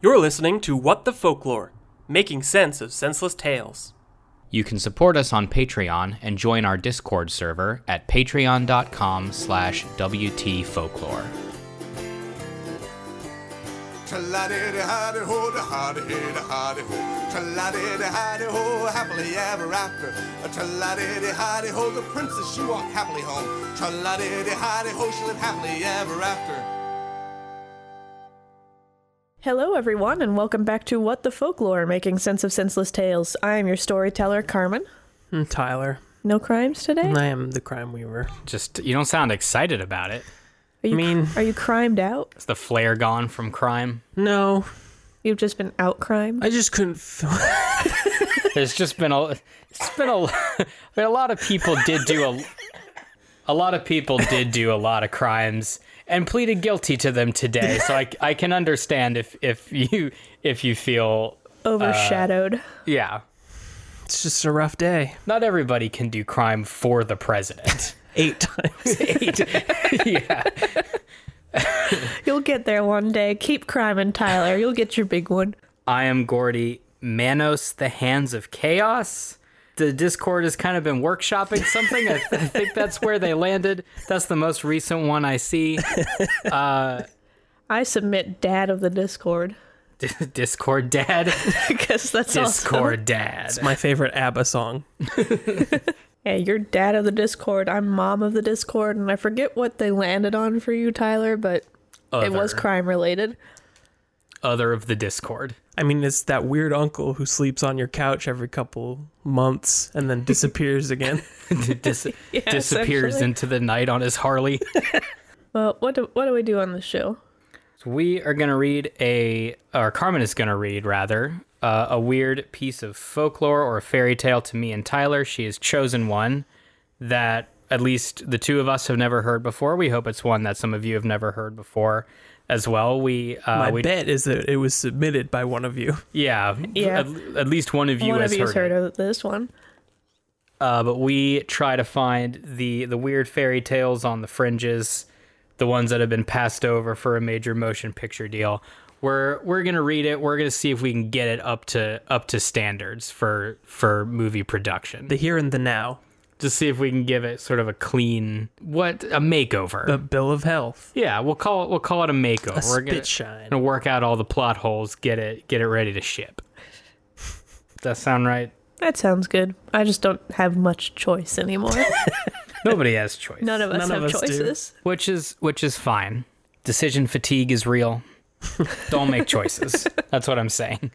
You're listening to What the Folklore, making sense of senseless tales. You can support us on Patreon and join our Discord server at patreon.com/WTfolklore. Tra-la-di-di-hi-di-ho, da-hi-di-hi-di-hi-di-ho. Tra-la-di-di-hi-di-ho, happily ever after. Tra-la-di-di-hi-di-ho, the princess, she walked happily home. Tra-la-di-di-hi-di-ho, she lived happily ever after. Hello, everyone, and welcome back to What the Folklore, making sense of senseless tales. I am your storyteller, Carmen. Tyler. No crimes today? I am the crime weaver. You don't sound excited about it. Are you crimed out? Is the flair gone from crime? No, You've just been out crimed? I just couldn't There's just been a lot of people did do a lot of people did do a lot of crimes and pleaded guilty to them today. So I can understand if you feel Overshadowed. yeah. It's just a rough day. Not everybody can do crime for the president. 8 times. 8. Yeah. You'll get there one day. Keep criming, Tyler. You'll get your big one. I am Gordy. Manos, the Hands of Chaos. The Discord has kind of been workshopping something. I think that's where they landed. That's the most recent one I see. I submit Dad of the Discord. Discord Dad. Because that's Discord Dad. It's my favorite ABBA song. Yeah, you're Dad of the Discord. I'm Mom of the Discord. And I forget what they landed on for you, Tyler, but it was crime related. Other of the Discord. I mean, it's that weird uncle who sleeps on your couch every couple months and then disappears again. Disappears into the night on his Harley. Well, what do we do on the show? So we are going to read Carmen is going to read, rather, a weird piece of folklore or a fairy tale to me and Tyler. She has chosen one that at least the two of us have never heard before. We hope it's one that some of you have never heard before as well. My bet is that it was submitted by one of you. Yeah. At least one of you has heard of this one. But we try to find the weird fairy tales on the fringes, the ones that have been passed over for a major motion picture deal. We're going to read it. We're going to see if we can get it up to standards for movie production. The here and the now. Just see if we can give it sort of a makeover. The bill of health. Yeah, we'll call it a makeover. We're going to work out all the plot holes, get it ready to ship. Does that sound right? That sounds good. I just don't have much choice anymore. Nobody has choice. None of us have choices. Which is fine. Decision fatigue is real. Don't make choices. That's what I'm saying.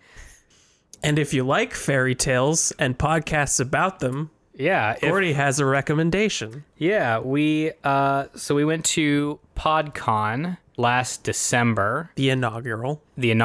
And if you like fairy tales and podcasts about them, Gordy has a recommendation. Yeah, we went to PodCon last December. The inaugural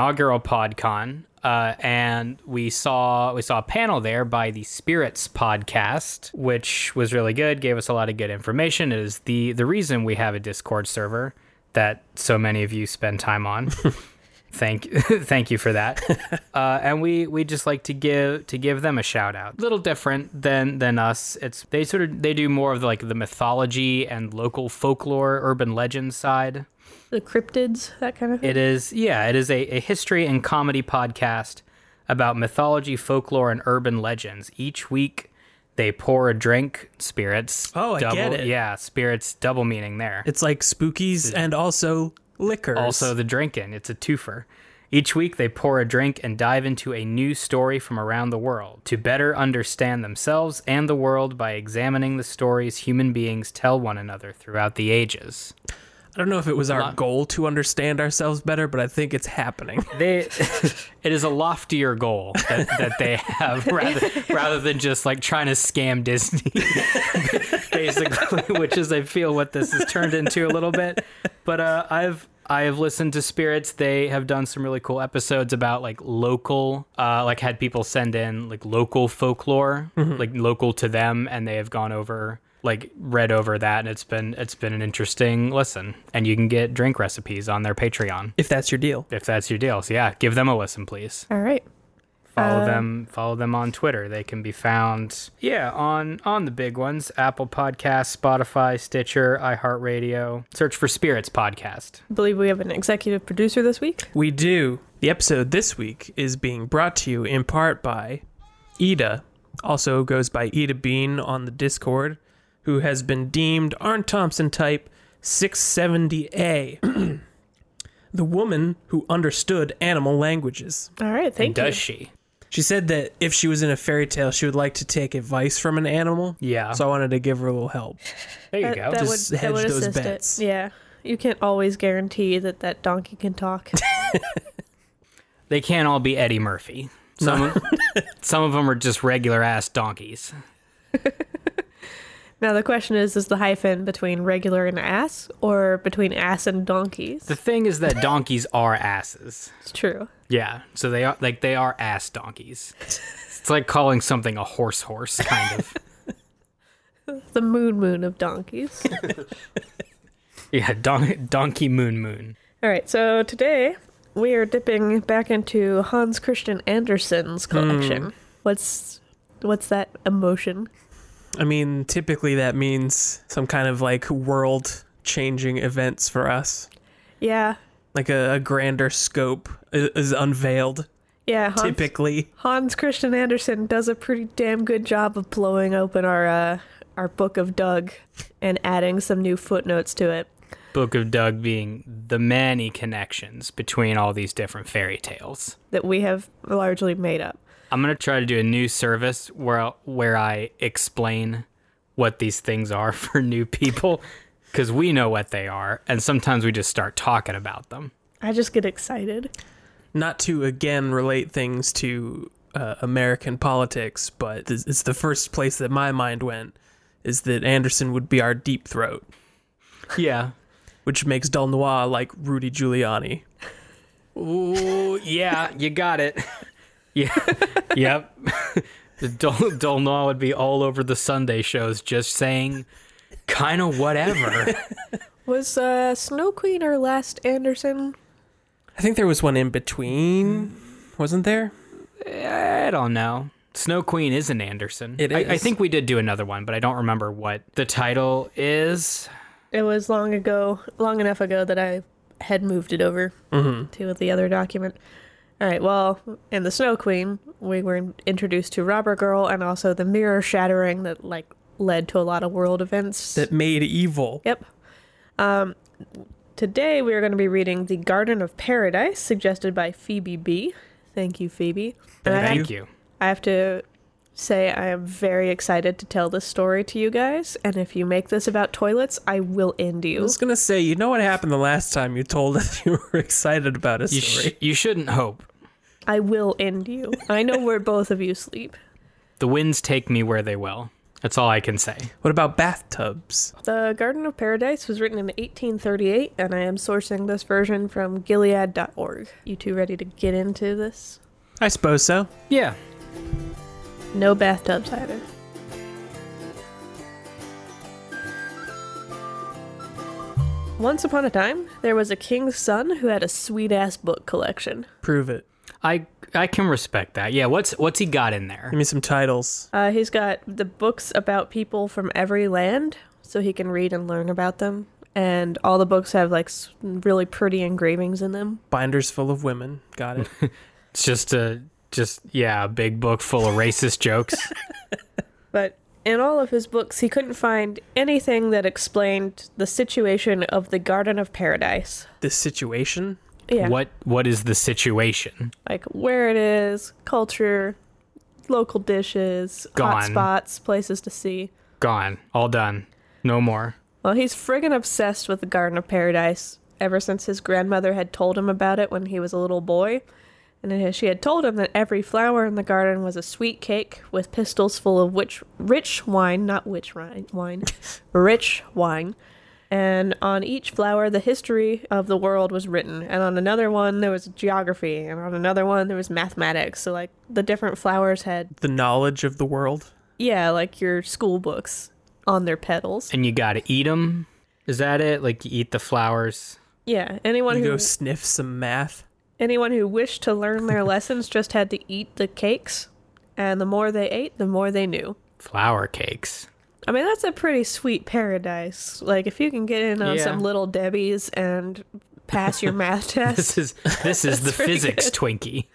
PodCon. And we saw a panel there by the Spirits podcast, which was really good, gave us a lot of good information. It is the reason we have a Discord server that so many of you spend time on. Thank you for that. And we just like to give them a shout out. A little different than us. They do more of the mythology and local folklore, urban legend side. The cryptids, that kind of thing? It is a history and comedy podcast about mythology, folklore, and urban legends. Each week, they pour a drink, spirits. Oh, I get it. Yeah, spirits, double meaning there. It's like spookies and also liquors. Also the drinking. It's a twofer. Each week, they pour a drink and dive into a new story from around the world to better understand themselves and the world by examining the stories human beings tell one another throughout the ages. I don't know if it was our goal to understand ourselves better, but I think it's happening. It is a loftier goal that they have rather than just trying to scam Disney, basically, which is I feel what this has turned into a little bit. But I have listened to Spirits. They have done some really cool episodes about local, had people send in local folklore, local to them, and they have gone over. Read over that, and it's been an interesting listen. And you can get drink recipes on their Patreon. If that's your deal. So yeah, give them a listen, please. All right. Follow them on Twitter. They can be found, on the big ones: Apple Podcasts, Spotify, Stitcher, iHeartRadio. Search for Spirits Podcast. I believe we have an executive producer this week. We do. The episode this week is being brought to you in part by Ida, also goes by Ida Bean on the Discord, who has been deemed Arn Thompson type 670A. The woman who understood animal languages. All right, thank you. Does she? She said that if she was in a fairy tale, she would like to take advice from an animal. Yeah. So I wanted to give her a little help. There you go. Just hedge those bets. Yeah. You can't always guarantee that donkey can talk. They can't all be Eddie Murphy. Some of them are just regular ass donkeys. Now the question is the hyphen between regular and ass, or between ass and donkeys? The thing is that donkeys are asses. It's true. Yeah, so they are ass donkeys. It's like calling something a horse, kind of. The moon of donkeys. Yeah, donkey moon. All right, so today we are dipping back into Hans Christian Andersen's collection. What's that emotion? I mean, typically that means some kind of like world-changing events for us. Yeah. Like a grander scope is unveiled. Yeah, typically. Hans Christian Andersen does a pretty damn good job of blowing open our Book of Doug and adding some new footnotes to it. Book of Doug being the many connections between all these different fairy tales that we have largely made up. I'm going to try to do a new service where I explain what these things are for new people, because we know what they are, and sometimes we just start talking about them. I just get excited. Not to, again, relate things to American politics, but it's the first place that my mind went, is that Andersen would be our deep throat. Yeah. Which makes Dal Noir like Rudy Giuliani. Ooh, yeah, you got it. Yeah, yep. Dal Noir would be all over the Sunday shows just saying kind of whatever. Was Snow Queen our last Andersen? I think there was one in between, wasn't there? I don't know. Snow Queen is an Andersen. It is. I think we did do another one, but I don't remember what the title is. It was long enough ago that I had moved it over to the other document. All right, well, in the Snow Queen, we were introduced to Robber Girl and also the mirror shattering that led to a lot of world events. That made evil. Yep. Today we are going to be reading The Garden of Paradise, suggested by Phoebe B. Thank you, Phoebe. Thank you. I have to say I am very excited to tell this story to you guys, and if you make this about toilets, I will end you. I was going to say, you know what happened the last time you told us you were excited about a story? You shouldn't hope. I will end you. I know where both of you sleep. The winds take me where they will. That's all I can say. What about bathtubs? The Garden of Paradise was written in 1838, and I am sourcing this version from Gilead.org. You two ready to get into this? I suppose so. Yeah. No bathtubs either. Once upon a time, there was a king's son who had a sweet-ass book collection. Prove it. I can respect that. Yeah, what's he got in there? Give me some titles. He's got the books about people from every land, so he can read and learn about them. And all the books have really pretty engravings in them. Binders full of women. Got it. It's just a big book full of racist jokes. But in all of his books, he couldn't find anything that explained the situation of the Garden of Paradise. The situation? Yeah. What is the situation? Like where it is, culture, local dishes, hot spots, places to see. Gone. All done. No more. Well, he's friggin' obsessed with the Garden of Paradise ever since his grandmother had told him about it when he was a little boy. And she had told him that every flower in the garden was a sweet cake with pistils full of rich wine. And on each flower, the history of the world was written. And on another one, there was geography. And on another one, there was mathematics. So, the different flowers had... The knowledge of the world? Yeah, like your school books on their petals. And you gotta eat them? Is that it? You eat the flowers? Yeah, anyone you who... go sniff some math? Anyone who wished to learn their lessons just had to eat the cakes, and the more they ate, the more they knew. Flour cakes. I mean, that's a pretty sweet paradise. Like, if you can get in on Yeah. some Little Debbie's and pass your math test. This is the pretty physics good. Twinkie.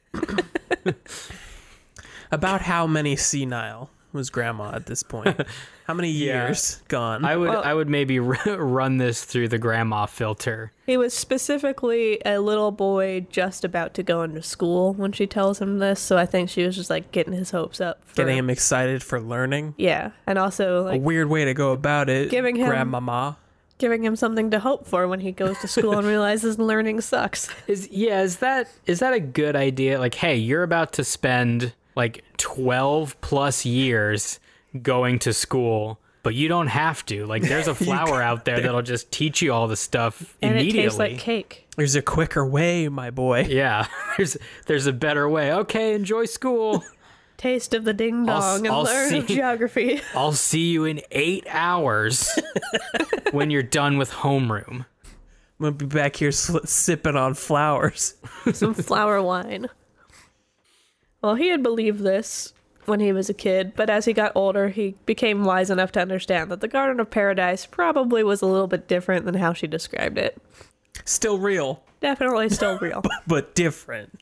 About how many senile was Grandma at this point? How many years gone? I would maybe run this through the grandma filter. He was specifically a little boy just about to go into school when she tells him this, so I think she was just, like, getting his hopes up. For, Getting him excited for learning. Yeah, and also, A like, weird way to go about it. Giving him- Grandmama. giving him something to hope for when he goes to school and realizes learning sucks. Is that a good idea? Like, hey, you're about to spend like 12 plus years going to school, but you don't have to. Like, there's a flower out there that'll just teach you all the stuff And immediately. it tastes like cake. There's a quicker way, my boy. Yeah, there's a better way. Okay, enjoy school. Taste of the ding dong and I'll learn see- geography. I'll see you in 8 hours when you're done with homeroom. I'm going to be back here sipping on flowers. Some flower wine. Well, he had believed this when he was a kid, but as he got older, he became wise enough to understand that the Garden of Paradise probably was a little bit different than how she described it. Still real, Definitely still real. but different.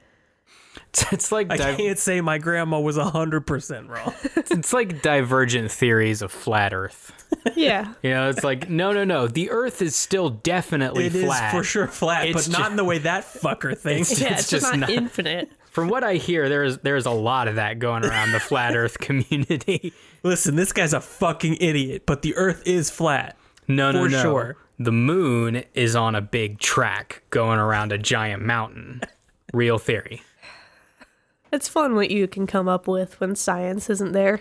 It's like I can't say my grandma was 100% wrong. it's like divergent theories of flat Earth. Yeah. You know, it's like no. The Earth is still definitely It is flat. for sure flat, It's but not ju- in the way that fucker thinks. Yeah, It's it's just just not not- infinite. From what I hear, there's a lot of that going around the flat Earth community. Listen, this guy's a fucking idiot, but the Earth is flat. No. For sure. The moon is on a big track going around a giant mountain. Real theory. It's fun what you can come up with when science isn't there.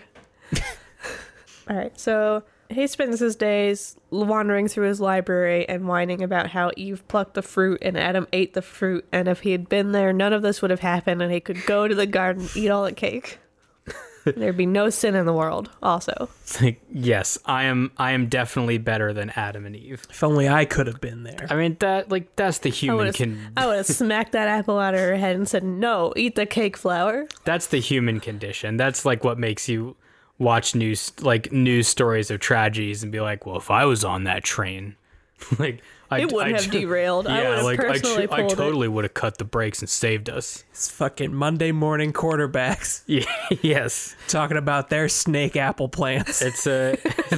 All right, so he spends his days wandering through his library and whining about how Eve plucked the fruit and Adam ate the fruit, and if he had been there, none of this would have happened, and he could go to the garden, eat all the cake. There'd be no sin in the world, also. It's like, yes, I am definitely better than Adam and Eve. If only I could have been there. I mean, that's the human I would have smacked that apple out of her head and said, no, eat the cake flour. that's the human condition. That's like what makes you watch news stories of tragedies and be like, well, if I was on that train, like It wouldn't have derailed. I would have personally I pulled it. totally would have cut the brakes and saved us. It's fucking Monday morning quarterbacks Yeah, yes, talking about their snake apple plants. it's a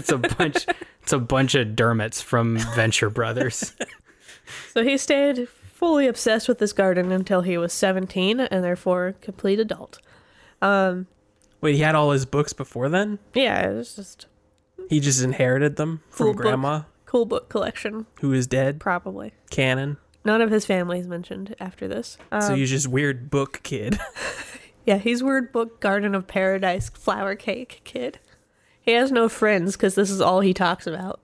bunch of Dermots from Venture Brothers. So he stayed fully obsessed with this garden until he was 17 and therefore a complete adult. Wait, he had all his books before then? Yeah, it was just He just inherited them from Cool book. Grandma, cool book collection, who is dead, probably. canon. None of his family is mentioned after this. So you're just weird book kid. Yeah, he's weird book Garden of Paradise flower cake kid. He has no friends because this is all he talks about.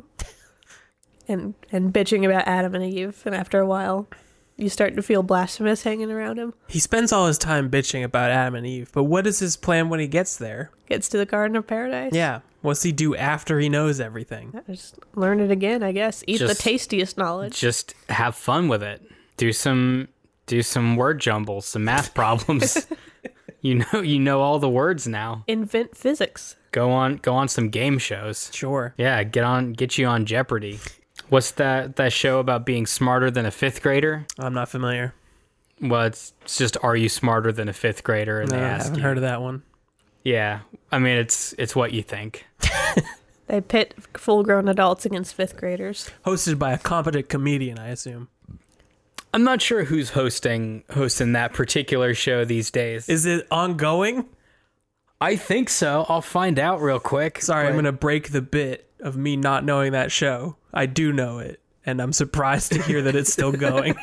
And bitching about Adam and Eve, and after a while, you start to feel blasphemous hanging around him. He spends all his time bitching about Adam and Eve, but what is his plan when he gets there? Gets to the Garden of Paradise. Yeah. What's he do after he knows everything? Just learn it again, I guess. Eat the Just- tastiest knowledge. Just have fun with it. Do some word jumbles, some math problems. You know all the words now. Invent physics. Go on some game shows. Sure. Yeah, get you on Jeopardy. What's that show about being smarter than a fifth grader? I'm not familiar. Well, it's just, are you smarter than a fifth grader? And No, they I ask haven't you. heard of that one. Yeah, I mean it's what you think. They pit full-grown adults against fifth graders. Hosted by a competent comedian, I assume. I'm not sure who's hosting that particular show these days. Is it ongoing? I think so. I'll find out real quick. Sorry, I'm but- going to break the bit of me not knowing that show. I do know it, and I'm surprised to hear that it's still going.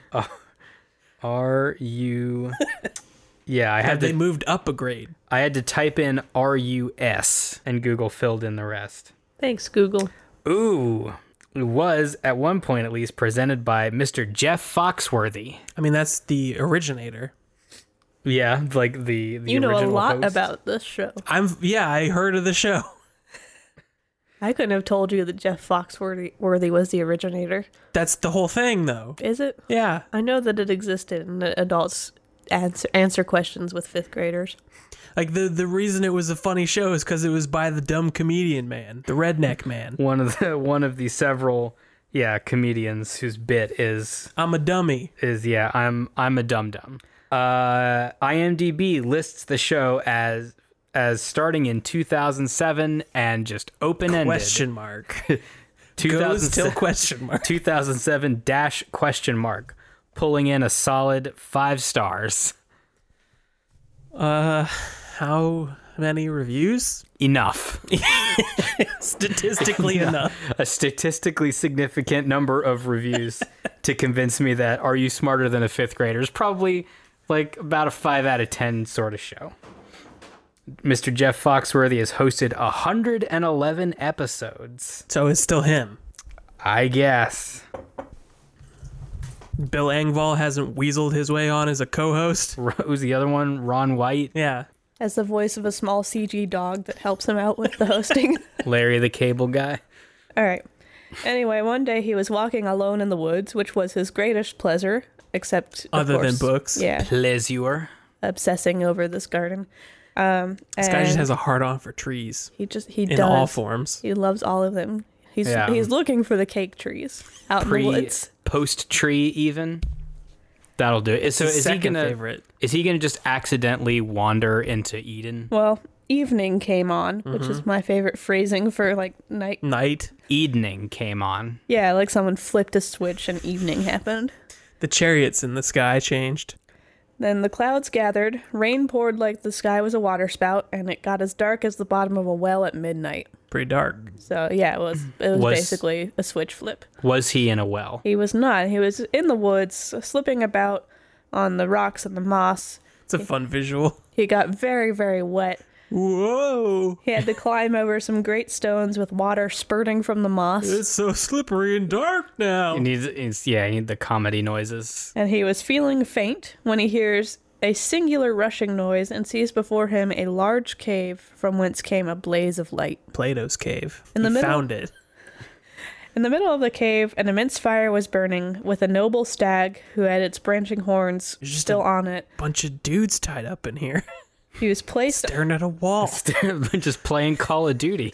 Are you? Yeah, I Have had they to. moved up a grade? I had to type in RUS, and Google filled in the rest. Thanks, Google. Ooh, it was at one point at least presented by Mr. Jeff Foxworthy. I mean, that's the originator. Yeah, like the You know a original lot host. about this show. I heard of the show. I couldn't have told you that Jeff Foxworthy was the originator. That's the whole thing, though. Is it? Yeah. I know that it existed and that adults answer questions with fifth graders. Like, the reason it was a funny show is because it was by the dumb comedian man, the redneck man. One of the several comedians whose bit is I'm a dummy. I'm a dum dum. IMDb lists the show as starting in 2007 and just open-ended. Question mark. Goes 2000 till question mark. 2007 dash question mark, pulling in a solid 5 stars. How many reviews? Enough. Statistically enough. A statistically significant number of reviews to convince me that Are You Smarter Than a Fifth Grader is probably like about a 5 out of 10 sort of show. Mr. Jeff Foxworthy has hosted 111 episodes. So it's still him. I guess. Bill Engvall hasn't weaseled his way on as a co-host. Who's the other one? Ron White? Yeah. As the voice of a small CG dog that helps him out with the hosting. Larry the Cable Guy? All right. Anyway, one day he was walking alone in the woods, which was his greatest pleasure, except, of Other course, than books. Yeah, Pleasure. obsessing over this garden. This guy just has a hard-on for trees. He in does. all forms. He loves all of them. He's looking for the cake trees out in the woods. Post tree even. That'll do it. So His second favorite. Is he gonna just accidentally wander into Eden? Well, evening came on, which is my favorite phrasing for like night. Night. Evening came on. Yeah, like someone flipped a switch and evening happened. The chariots in the sky changed. Then the clouds gathered, rain poured like the sky was a waterspout, and it got as dark as the bottom of a well at midnight. Pretty dark. So yeah, it was basically a switch flip. Was he in a well? He was not. He was in the woods, slipping about on the rocks and the moss. It's a fun visual. He got very, very wet. Whoa. He had to climb over some great stones with water spurting from the moss. It's so slippery and dark now. He needs the comedy noises. And he was feeling faint when he hears a singular rushing noise and sees before him a large cave from whence came a blaze of light. Plato's cave. In the He middle- found it. In the middle of the cave, an immense fire was burning, with a noble stag who had its branching horns Just still a- on it. Bunch of dudes tied up in here. He was placed Staring at a wall. Just playing Call of Duty.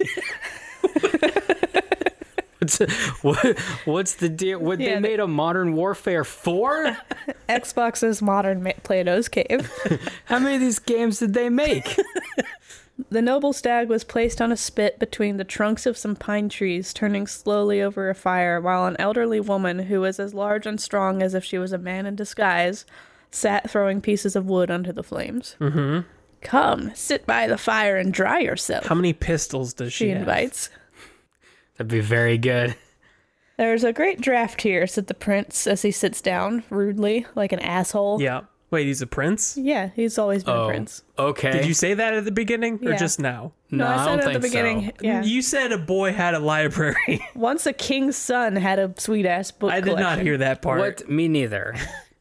What's the deal? They made a Modern Warfare 4? Xbox's modern Plato's cave. How many of these games did they make? The noble stag was placed on a spit between the trunks of some pine trees, turning slowly over a fire, while an elderly woman, who was as large and strong as if she was a man in disguise, sat throwing pieces of wood onto the flames. Mm-hmm. Come, sit by the fire and dry yourself, How many pistols does she she have? invites. That'd be very good. There's a great draft here, said the prince as he sits down, rudely, like an asshole. Yeah. Wait, he's a prince? Yeah, he's always been a prince. Okay. Did you say that at the beginning or Yeah. just now? No, I I said don't it at think the beginning. so. Yeah. You said a boy had a library. Once a king's son had a sweet ass book I did not collection. hear that part. What? Me neither.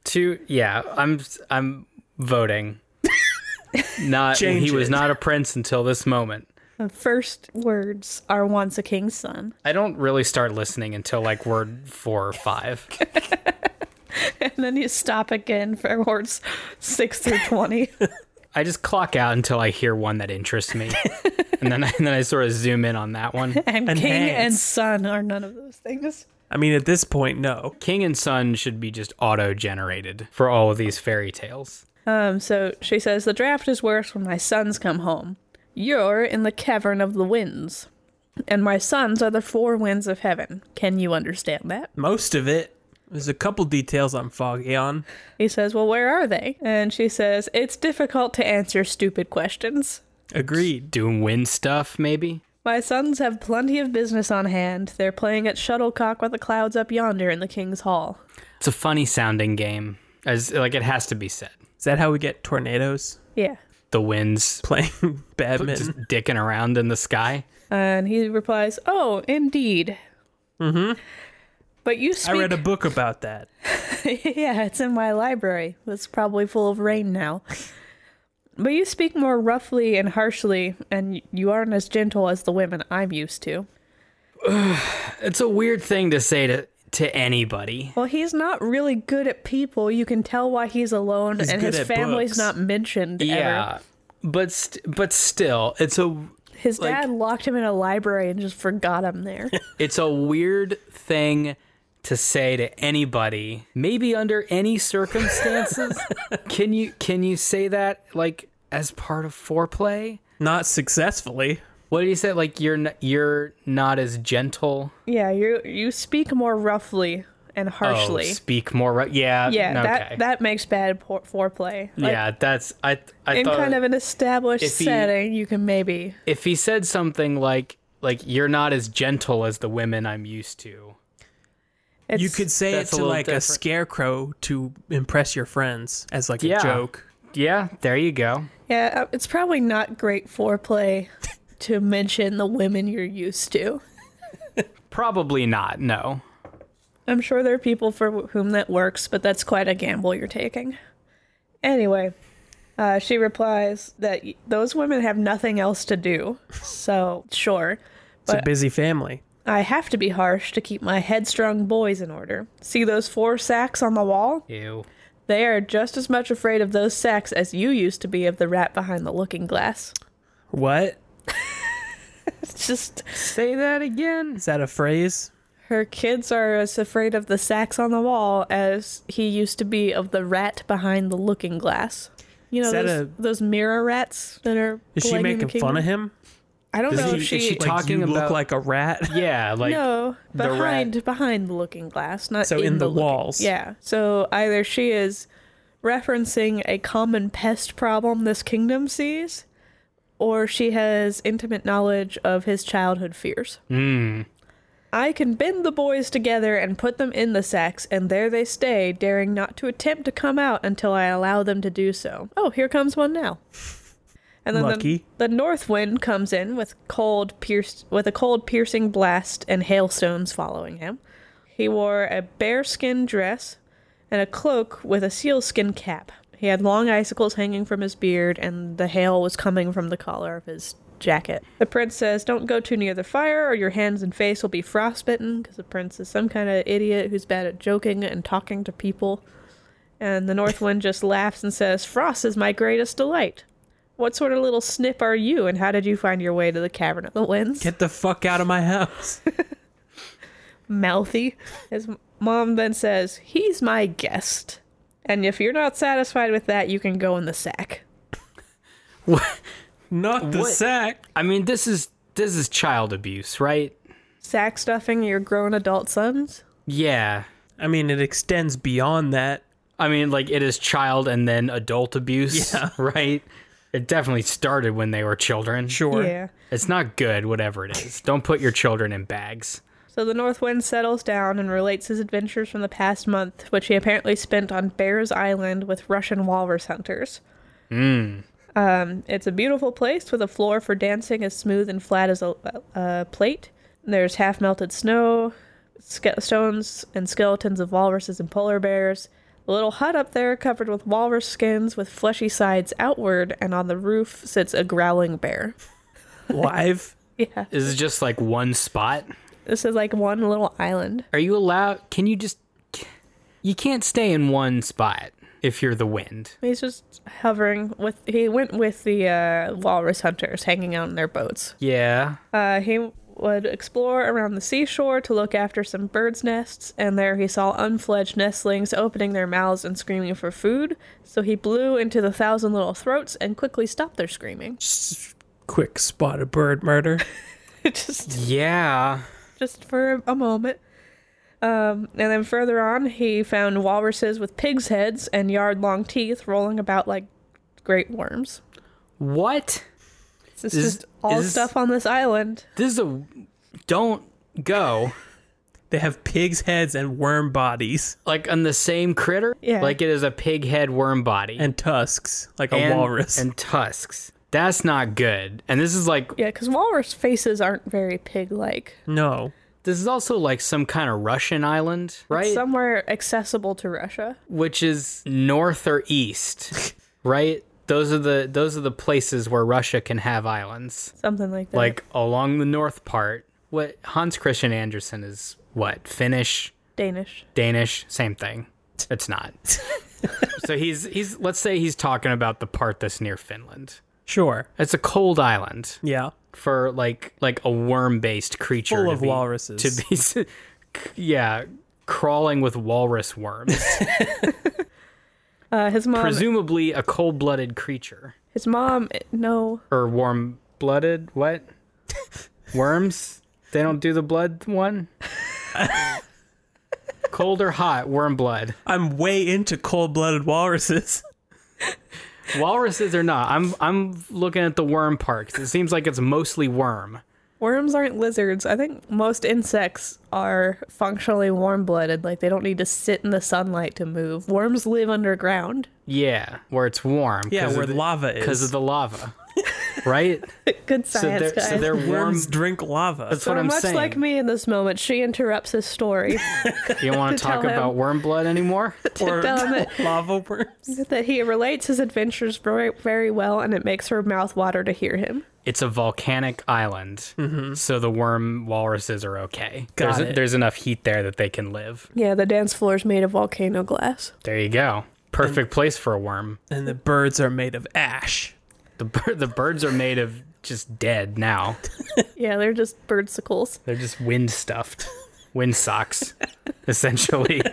I'm voting. Not Change he was it. not a prince until this moment. The first words are once a king's son. I don't really start listening until like word 4 or 5. And then you stop again for words 6 through 20. I just clock out until I hear one that interests me, and then I sort of zoom in on that one. And king Enhance. and son are none of those things. I mean, at this point, no. King and Son should be just auto-generated for all of these fairy tales. So she says, the draft is worse when my sons come home. You're in the cavern of the winds. And my sons are the 4 winds of heaven. Can you understand that? Most of it. There's a couple details I'm foggy on. He says, well, where are they? And she says, it's difficult to answer stupid questions. Agreed. Doing wind stuff, maybe? My sons have plenty of business on hand. They're playing at shuttlecock with the clouds up yonder in the king's hall. It's a funny sounding game, as like it has to be said. Is that how we get tornadoes? Yeah. The winds Playing just badminton? dicking around in the sky. And he replies, oh, indeed. Mm-hmm. But you speak... I read a book about that. Yeah, it's in my library. It's probably full of rain now. But you speak more roughly and harshly, and you aren't as gentle as the women I'm used to. It's a weird thing to say to anybody. Well, he's not really good at people. You can tell why he's alone, He's and good his at family's books. not mentioned Yeah, ever. but still, it's a His like- dad locked him in a library and just forgot him there. it's a weird thing to say to anybody. Maybe under any circumstances. Can you say that like as part of foreplay? Not successfully. What did he say? Like you're not as gentle. Yeah, you speak more roughly and harshly. Oh, speak more. Yeah. Yeah, Okay. that makes bad foreplay. Like, Yeah, that's I in thought kind of an established if he- setting, you can maybe. if he said something like you're not as gentle as the women I'm used to. It's, You could say it That's a to little like a different. scarecrow to impress your friends as like Yeah. a joke. Yeah, there you go. Yeah, it's probably not great foreplay to mention the women you're used to. Probably not. No. I'm sure there are people for whom that works, but that's quite a gamble you're taking. Anyway, she replies that those women have nothing else to do. So, sure. It's a But busy family. I have to be harsh to keep my headstrong boys in order. See those 4 sacks on the wall? Ew. They are just as much afraid of those sacks as you used to be of the rat behind the looking glass. What? It's just, Say that again. Is that a phrase? her kids are as afraid of the sacks on the wall as he used to be of the rat behind the looking glass. You know, Is that those mirror rats that are Is she plaguing the making fun kingdom? of him? I don't Is know he- if is she... she Like talking you look about- like a rat? Yeah, like no, the rat- behind the looking glass, not So in the looking- walls. Yeah. So either she is referencing a common pest problem this kingdom sees, or she has intimate knowledge of his childhood fears. I can bind the boys together and put them in the sacks, and there they stay, daring not to attempt to come out until I allow them to do so. Oh, here comes one now. And then Lucky. the north wind comes in with a cold piercing blast and hailstones following him. He wore a bearskin dress and a cloak with a sealskin cap. He had long icicles hanging from his beard, and the hail was coming from the collar of his jacket. The prince says, "Don't go too near the fire, or your hands and face will be frostbitten," because the prince is some kind of idiot who's bad at joking and talking to people. And the north wind just laughs and says, "Frost is my greatest delight. What sort of little snip are you, and how did you find your way to the Cavern of the Winds?" Get the fuck out of my house. Mouthy. His mom then says, "He's my guest. And if you're not satisfied with that, you can go in the sack." Not the What? sack. I mean, this is child abuse, right? Sack stuffing your grown adult sons? Yeah. I mean, it extends beyond that. I mean, like it is child and then adult abuse, Yeah. right? It definitely started when they were children. Sure. Yeah. It's not good, whatever it is. Don't put your children in bags. So the North Wind settles down and relates his adventures from the past month, which he apparently spent on Bears Island with Russian walrus hunters. It's a beautiful place with a floor for dancing as smooth and flat as a plate. There's half-melted snow, stones, and skeletons of walruses and polar bears. A little hut up there covered with walrus skins with fleshy sides outward, and on the roof sits a growling bear. Live. Yeah, Is it just like one spot? this is like one little island. Are you allowed? Can you just? You can't stay in one spot if you're the wind. He's just hovering with. He went with the walrus hunters, hanging out in their boats. Yeah. He would explore around the seashore to look after some birds' nests, and there he saw unfledged nestlings opening their mouths and screaming for food. So he blew into the 1,000 little throats and quickly stopped their screaming. Quick spot of bird murder. Yeah. just for a moment. And then further on, he found walruses with pigs' heads and yard-long teeth rolling about like great worms. What? This is just all is- stuff on this island. This is a. Don't go. They have pigs' heads and worm bodies Like on the same critter? Yeah. Like it is a pig head worm body. and tusks, like a And- walrus. And tusks. That's not good. And this is like. Yeah, because walrus faces aren't very pig-like. No. This is also like some kind of Russian island, right? Somewhere accessible to Russia. Which is north or east, right? Those are the places where Russia can have islands. Something like that. Like along the north part what Hans Christian Andersen is what? Finnish? Danish. Same thing. It's not. So he's let's say he's talking about the part that's near Finland. Sure. It's a cold island Yeah. for like a worm-based creature Full of walruses. to be crawling with walrus worms. His mom. Presumably a cold-blooded creature. His mom. No. Or warm-blooded? What? Worms? They don't do the blood one? Cold or hot? Worm blood. I'm way into cold-blooded walruses. Walruses or not? I'm looking at the worm part 'cause it seems like it's mostly worm. Worms aren't lizards. I think most insects are functionally warm-blooded. Like, they don't need to sit in the sunlight to move. Worms live underground. Yeah, where it's warm. Yeah, where lava is. Because of the lava. Right? Good science, guys. So they're warm. Worms drink lava. That's So what I'm much saying. like me in this moment, she interrupts his story You don't want to talk tell him. about worm blood anymore? Or tell him that- lava worms. that he relates his adventures very, very well, and it makes her mouth water to hear him. It's a volcanic island, so the worm walruses are okay. Got it. There's enough heat there that they can live. Yeah, the dance floor is made of volcano glass. There you go. Perfect place for a worm. And the birds are made of ash. The birds are made of just dead now. Yeah, they're just birdsicles. They're just wind stuffed. Wind socks, essentially.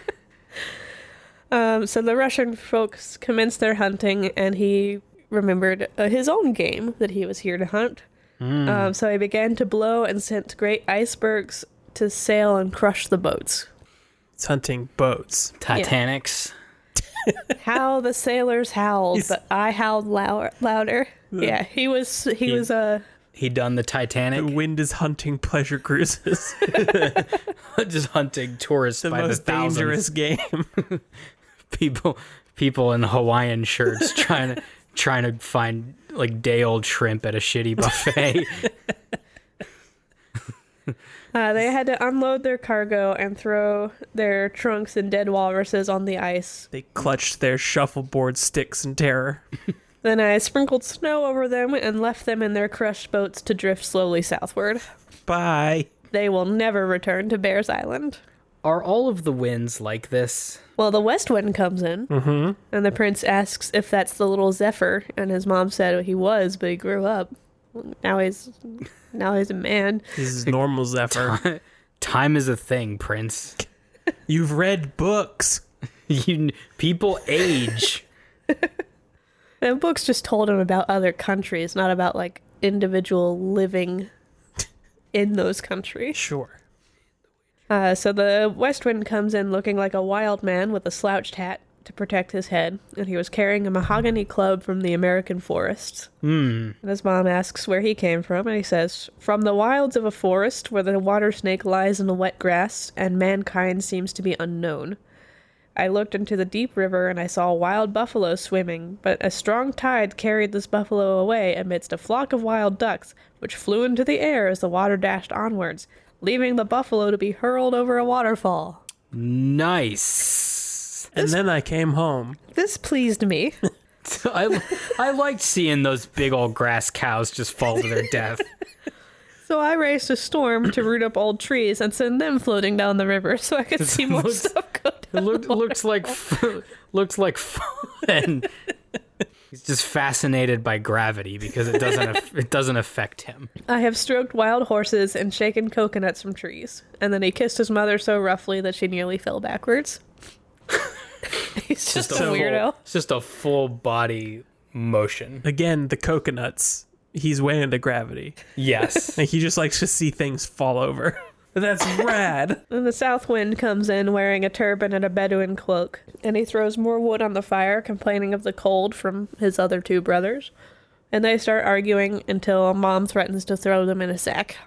So the Russian folks commenced their hunting, and he remembered his own game that he was here to hunt. So he began to blow and sent great icebergs to sail and crush the boats. It's hunting boats. Titanics. How the sailors howled, but I howled louder. Yeah, he was He done the The Titanic. wind is hunting pleasure cruises. Just hunting tourists The by the most thousands. dangerous game. People in Hawaiian shirts trying to find like day old shrimp at a shitty buffet. they had to unload their cargo and throw their trunks and dead walruses on the ice. They clutched their shuffleboard sticks in terror. Then I sprinkled snow over them and left them in their crushed boats to drift slowly southward. Bye. They will never return to Bears Island. Are all of the winds like this? Well, the west wind comes in, and the prince asks if that's the little Zephyr, and his mom said he was, but he grew up. Now he's a man. This is normal Zephyr. Time is a thing, Prince. You've read books. People age. And books just told him about other countries, not about like individual living in those countries. Sure. So the west wind comes in looking like a wild man with a slouched hat to protect his head, and he was carrying a mahogany club from the American forests. And his mom asks where he came from, and he says, "From the wilds of a forest where the water snake lies in the wet grass, and mankind seems to be unknown. I looked into the deep river, and I saw a wild buffalo swimming, but a strong tide carried this buffalo away amidst a flock of wild ducks, which flew into the air as the water dashed onwards, leaving the buffalo to be hurled over a waterfall." Nice. And then I came home. This pleased me. I liked seeing those big old grass cows just fall to their death. So I raised a storm to root up old trees and send them floating down the river so I could see more looks- stuff go down. Looks like fun. He's just fascinated by gravity because it doesn't affect him. I have stroked wild horses and shaken coconuts from trees. And then he kissed his mother so roughly that she nearly fell backwards. He's just a weirdo. It's just a full body motion. Again, the coconuts. He's way into gravity. Yes. Like, he just likes to see things fall over. That's rad. And the south wind comes in wearing a turban and a Bedouin cloak. And he throws more wood on the fire, complaining of the cold from his other two brothers. And they start arguing until Mom threatens to throw them in a sack.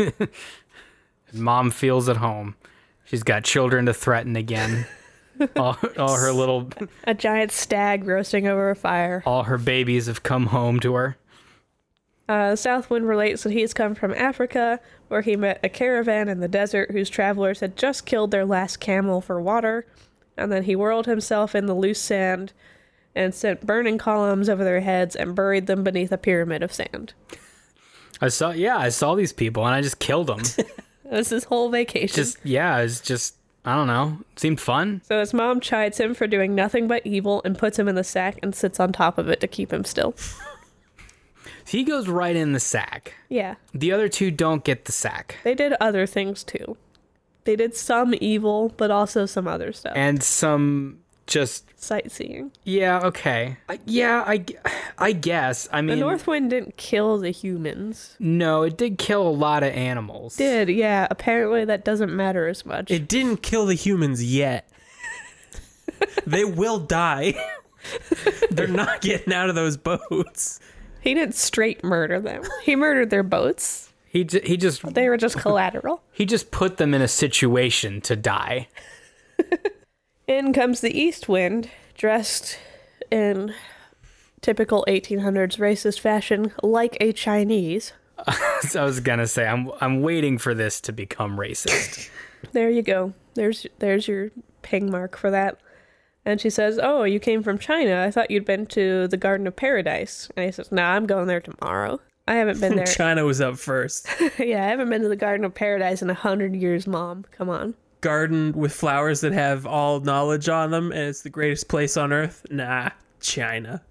Mom feels at home. She's got children to threaten again. All her little, A giant stag roasting over a fire. all her babies have come home to her. Southwind relates that he's come from Africa, where he met a caravan in the desert whose travelers had just killed their last camel for water, and then he whirled himself in the loose sand and sent burning columns over their heads and buried them beneath a pyramid of sand. I saw these people and I just killed them. It was his whole vacation. It's just, I don't know. Seemed fun. So his mom chides him for doing nothing but evil and puts him in the sack and sits on top of it to keep him still. He goes right in the sack. Yeah. The other two don't get the sack. They did other things too. They did some evil, but also some other stuff. And some just... sightseeing. Yeah, okay. I guess. I mean... The North Wind didn't kill the humans. No, it did kill a lot of animals. Yeah. Apparently that doesn't matter as much. It didn't kill the humans yet. They will die. They're not getting out of those boats. He didn't straight murder them. He murdered their boats. He just... They were just collateral. He just put them in a situation to die. In comes the East Wind, dressed in typical 1800s racist fashion, like a Chinese. So I was gonna say, I'm waiting for this to become racist. There you go. There's your ping mark for that. And she says, "Oh, you came from China. I thought you'd been to the Garden of Paradise." And he says, "Nah, I'm going there tomorrow. I haven't been there." China was up first. Yeah, I haven't been to the Garden of Paradise in 100 years, Mom. Come on. Garden with flowers that have all knowledge on them, and it's the greatest place on earth. Nah, China.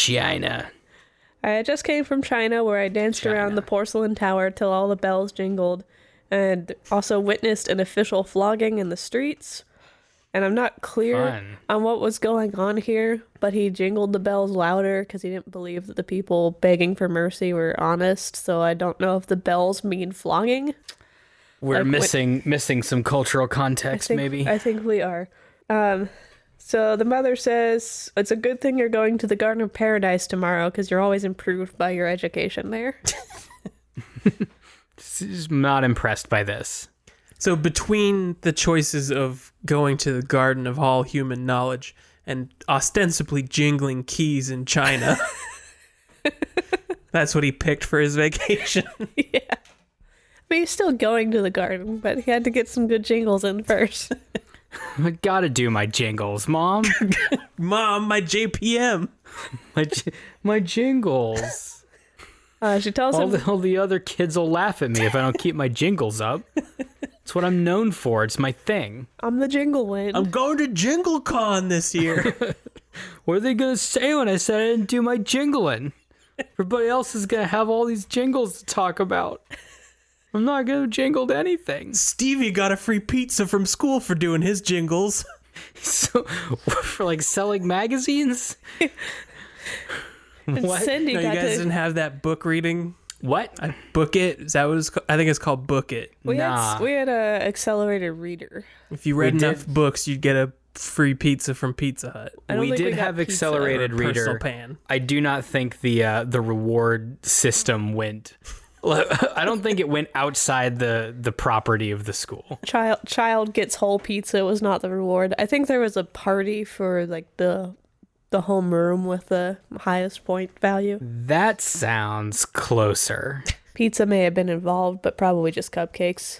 I just came from China, where I danced around the porcelain tower till all the bells jingled, and also witnessed an official flogging in the streets. And I'm not clear on what was going on here, but he jingled the bells louder because he didn't believe that the people begging for mercy were honest. So I don't know if the bells mean flogging. We're missing some cultural context, maybe. I think we are. So the mother says, "It's a good thing you're going to the Garden of Paradise tomorrow because you're always improved by your education there." She's not impressed by this. So between the choices of going to the Garden of all human knowledge and ostensibly jingling keys in China, that's what he picked for his vacation. Yeah. But he's still going to the garden, but he had to get some good jingles in first. I gotta do my jingles, Mom. Mom, my JPM. My jingles. She tells him... All the other kids will laugh at me if I don't keep my jingles up. It's what I'm known for. It's my thing. I'm the Jingle Wind. I'm going to JingleCon this year. What are they going to say when I said I didn't do my jingling? Everybody else is going to have all these jingles to talk about. I'm not going to jingle anything. Stevie got a free pizza from school for doing his jingles. So, for like selling magazines? And What? Cindy No, you got guys to... didn't have that book reading? What? Book It? Is that what it's called? I think it's called Book It. We Nah. had a accelerated reader. If you read We enough books, you'd get a free pizza from Pizza Hut. I don't We think did got have pizza. accelerated Or a personal reader. pan. I do not think the reward system went. I don't think it went outside the property of the school. Child gets whole pizza was not the reward. I think there was a party for like the home room with the highest point value. That sounds closer. Pizza may have been involved, but probably just cupcakes.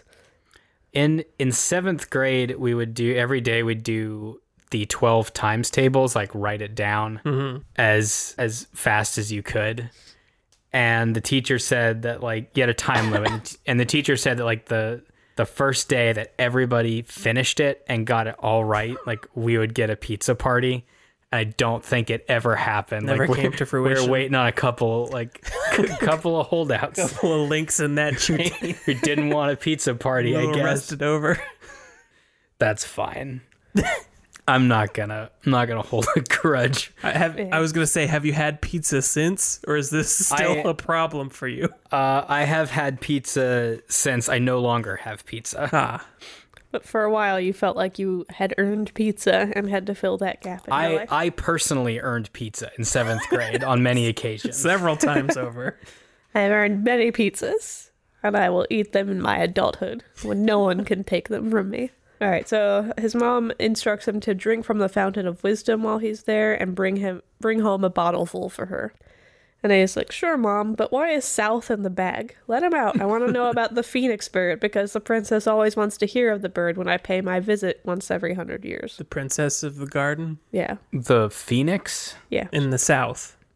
In 7th grade, we would do every day. We'd do the 12 times tables, like write it down as fast as you could. And the teacher said that like you had a time limit, and the teacher said that like the first day that everybody finished it and got it all right, like we would get a pizza party. I don't think it ever happened. Never like, came to fruition. We were waiting on a couple of holdouts Couple of links in that chain. who didn't want a pizza party. I guess Rested over. that's fine. I'm not gonna hold a grudge. I was gonna say, have you had pizza since, or is this still a problem for you? I have had pizza since I no longer have pizza. But for a while, you felt like you had earned pizza and had to fill that gap in your life. I personally earned pizza in 7th grade on many occasions. Several times over. I've earned many pizzas, and I will eat them in my adulthood when no one can take them from me. All right, so his mom instructs him to drink from the fountain of wisdom while he's there and bring home a bottle full for her. And he's like, "Sure, Mom, but why is South in the bag? Let him out. I want to know about the phoenix bird because the princess always wants to hear of the bird when I pay my visit once every 100 years. The princess of the garden Yeah. The Phoenix? Yeah. in the south.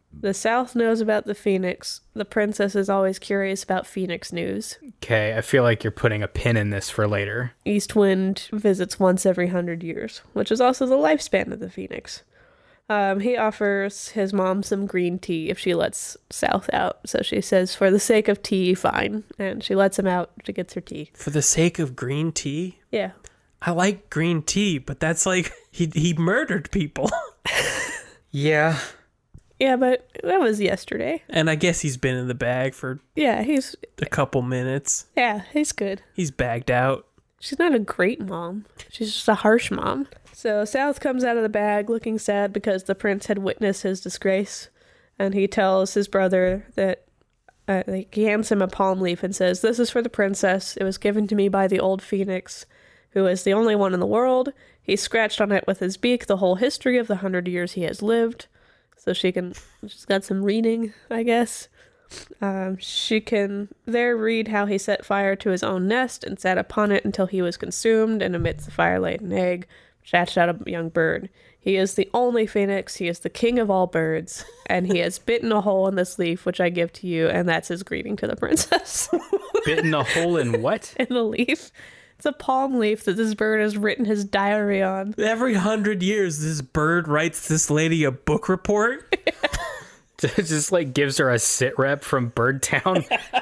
The South knows about the Phoenix. The princess is always curious about Phoenix news. Okay, I feel like you're putting a pin in this for later. Eastwind visits once every 100 years, which is also the lifespan of the Phoenix. He offers his mom some green tea if she lets South out. So she says, for the sake of tea, fine. And she lets him out. She gets her tea. For the sake of green tea? Yeah. I like green tea, but that's like, he murdered people. Yeah. Yeah, but that was yesterday. And I guess he's been in the bag for Yeah, he's couple minutes. good. He's bagged out. She's not a great mom. She's just a harsh mom. So South comes out of the bag looking sad because the prince had witnessed his disgrace. And he tells his brother that he hands him a palm leaf and says, this is for the princess. It was given to me by the old Phoenix, who is the only one in the world. He scratched on it with his beak the whole history of the 100 years he has lived. So she's got some reading, I guess. She can there read how he set fire to his own nest and sat upon it until he was consumed, and amidst the fire laid an egg, which hatched out a young bird. He is the only phoenix, he is the king of all birds, and he has bitten a hole in this leaf, which I give to you, and that's his greeting to the princess. Bitten a hole in what? In the leaf. It's a palm leaf that this bird has written his diary on. Every 100 years, this bird writes this lady a book report. Just like gives her a sit rep from Birdtown.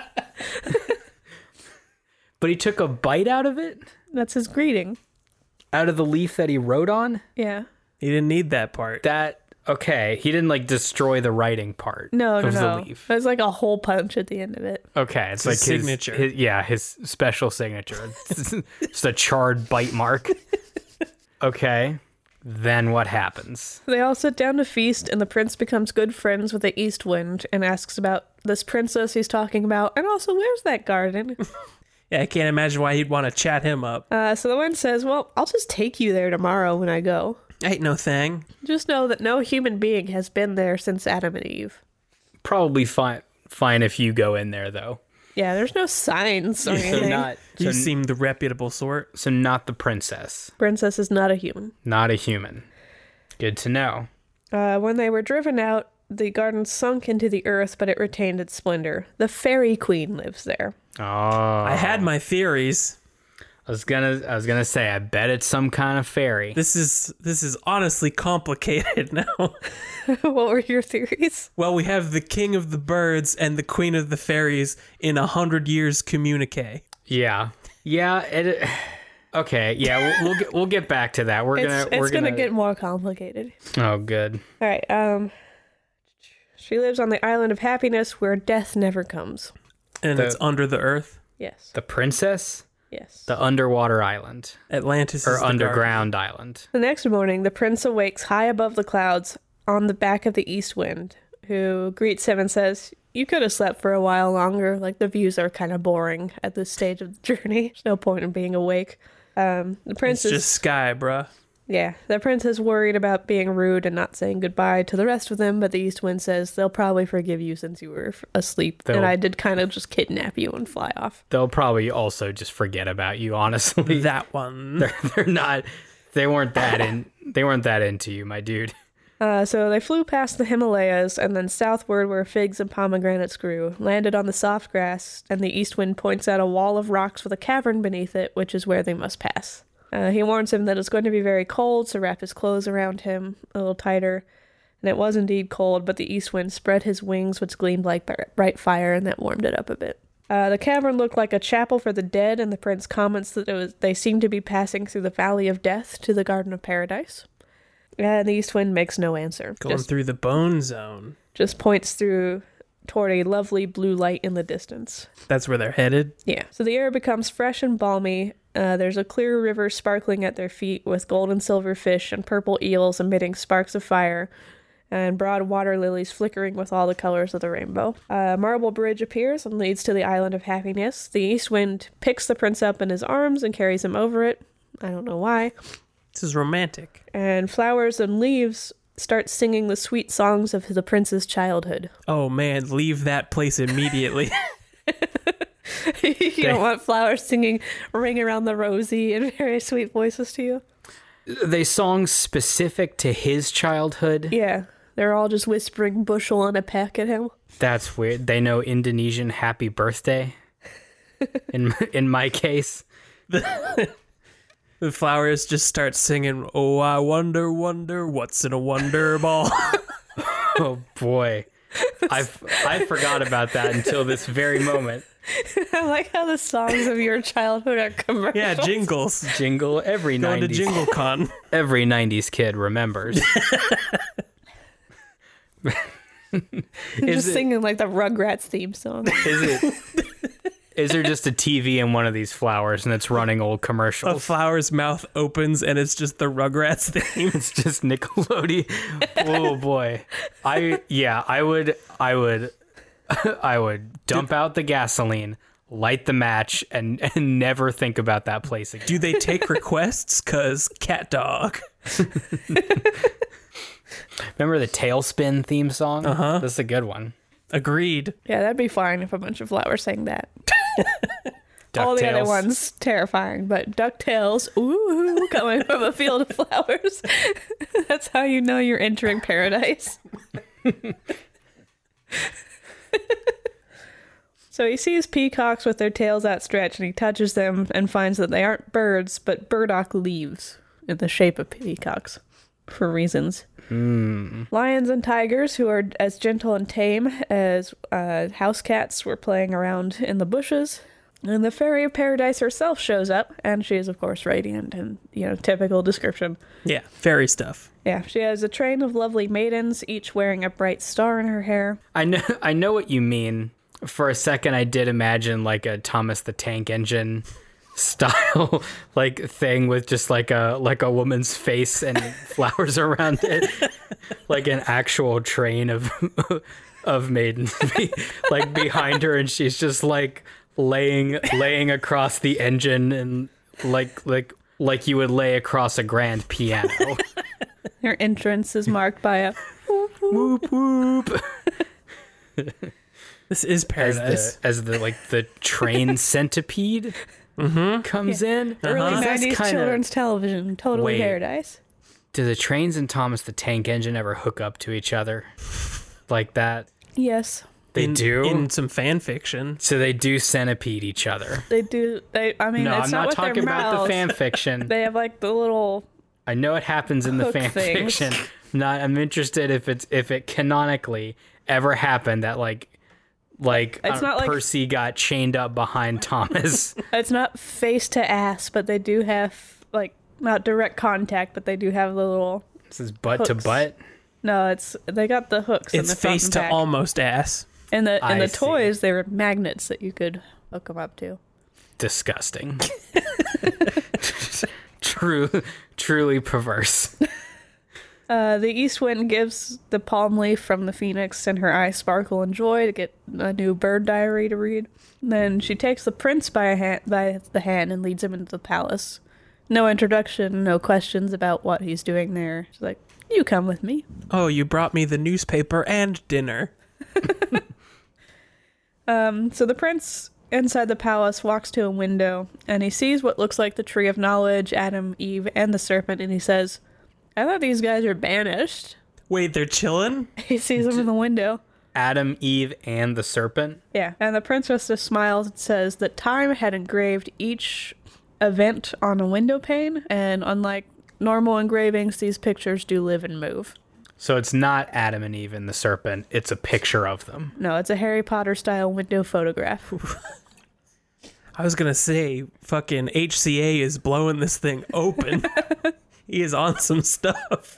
But he took a bite out of it? That's his greeting. Out of the leaf that he wrote on? Yeah. He didn't need that part. Okay, he didn't like destroy the writing part No. of the leaf. There's like a hole punch at the end of it. Okay, it's like his signature. His special signature. Just a charred bite mark. Okay, then what happens? They all sit down to feast, and the prince becomes good friends with the East Wind and asks about this princess he's talking about, and also, where's that garden? Yeah, I can't imagine why he'd want to chat him up. So the wind says, well, I'll just take you there tomorrow when I go. Ain't no thing. Just know that no human being has been there since Adam and Eve. Probably fine if you go in there, though. Yeah, there's no signs or anything. You seem the reputable sort. So not the princess. Princess is not a human. Not a human. Good to know. When they were driven out, the garden sunk into the earth, but it retained its splendor. The fairy queen lives there. Oh. I had my theories. I was gonna say, I bet it's some kind of fairy. This is honestly complicated now. What were your theories? Well, we have the king of the birds and the queen of the fairies in 100 years communique. Yeah. Okay. Yeah, we'll get back to that. It's gonna get more complicated. Oh, good. All right. She lives on the island of happiness where death never comes. And it's under the earth. Yes. The princess. Yes. The underwater island. Atlantis or is the underground island. The next morning, the prince awakes high above the clouds on the back of the East Wind, who greets him and says, you could have slept for a while longer. Like, the views are kind of boring at this stage of the journey. There's no point in being awake. The prince It's just sky, bruh. Yeah, the prince is worried about being rude and not saying goodbye to the rest of them, but the East Wind says they'll probably forgive you since you were asleep, and I did kind of just kidnap you and fly off. They'll probably also just forget about you, honestly. That one. They're not. They weren't that into you, my dude. So they flew past the Himalayas and then southward where figs and pomegranates grew, landed on the soft grass, and the East Wind points out a wall of rocks with a cavern beneath it, which is where they must pass. He warns him that it's going to be very cold, so wrap his clothes around him a little tighter. And it was indeed cold, but the East Wind spread his wings, which gleamed like bright fire, and that warmed it up a bit. The cavern looked like a chapel for the dead, and the prince comments that they seemed to be passing through the Valley of Death to the Garden of Paradise. And the East Wind makes no answer. Going through the bone zone. Just points toward a lovely blue light in the distance. That's where they're headed? Yeah. So the air becomes fresh and balmy. There's a clear river sparkling at their feet with gold and silver fish and purple eels emitting sparks of fire, and broad water lilies flickering with all the colors of the rainbow. A marble bridge appears and leads to the island of happiness. The East Wind picks the prince up in his arms and carries him over it. I don't know why. This is romantic. And flowers and leaves start singing the sweet songs of the prince's childhood. Oh man, leave that place immediately. You don't want flowers singing Ring Around the Rosie in very sweet voices to you? They songs specific to his childhood? Yeah. They're all just whispering bushel and a peck at him. That's weird. They know Indonesian happy birthday. In my case. The flowers just start singing, "Oh, I wonder, wonder, what's in a wonder ball." Oh boy. I forgot about that until this very moment. I like how the songs of your childhood are commercials. Yeah, jingles. Jingle every Going to 90s. Jingle Con. Every 90s kid remembers. Just singing like the Rugrats theme song. Is there just a TV in one of these flowers and it's running old A commercials? flower's mouth opens and it's just the Rugrats theme. It's just Nickelodeon. Oh boy. I would dump out the gasoline, light the match, and never think about that place again. Do they take requests? 'Cause cat dog. Remember the Tailspin theme song? Uh-huh. That's a good one. Agreed. Yeah, that'd be fine if a bunch of flowers sang that. All the other DuckTales. ones terrifying, but DuckTales, ooh, coming from a field of flowers. That's how you know you're entering paradise. So he sees peacocks with their tails outstretched, and he touches them and finds that they aren't birds, but burdock leaves in the shape of peacocks, for reasons. Lions and tigers, who are as gentle and tame as house cats, were playing around in the bushes. And the fairy of paradise herself shows up, and she is, of course, radiant and, typical description. Yeah, fairy stuff. Yeah, she has a train of lovely maidens, each wearing a bright star in her hair. I know what you mean. For a second, I did imagine like a Thomas the Tank Engine style like thing with just like a woman's face and flowers around it, like an actual train of maidens like behind her, and she's just like laying across the engine and like you would lay across a grand piano. Her entrance is marked by a Whoop whoop. This is paradise. As the train centipede comes in. early That's 90s kinda- children's television, totally Wait. paradise. Do the trains and Thomas the Tank Engine ever hook up to each other like that? Yes, They do? In some fan fiction. So they do centipede each other. they do. No, No, it's I'm not not with talking their about the mouths. fan fiction. They have like the little. I know it happens in the hook fan things. fiction. I'm interested if it canonically ever happened that It's not like- Percy got chained up behind Thomas. It's not face to ass, but they do have like not direct contact, but they do have the little. This is butt to Hooks. butt. No, they got the hooks. in It's the front face and to back. almost ass. In the I see. toys, they were magnets that you could hook them up to. Disgusting. Truly perverse. The east wind gives the palm leaf from the phoenix, and her eyes sparkle in joy to get a new bird diary to read. Then she takes the prince by the hand and leads him into the palace. No introduction, no questions about what he's doing there. She's like, "You come with me." Oh, you brought me the newspaper and dinner. So the prince inside the palace walks to a window, and he sees what looks like the tree of knowledge, Adam, Eve, and the serpent, and he says, "I thought these guys are banished." Wait, they're chilling? He sees them in the window. Adam, Eve, and the serpent. Yeah, and the princess just smiles and says that time had engraved each event on a window pane, and unlike normal engravings, these pictures do live and move. So it's not Adam and Eve and the serpent. It's a picture of them. No, it's a Harry Potter style window photograph. I was gonna say, fucking HCA is blowing this thing open. He is on some stuff.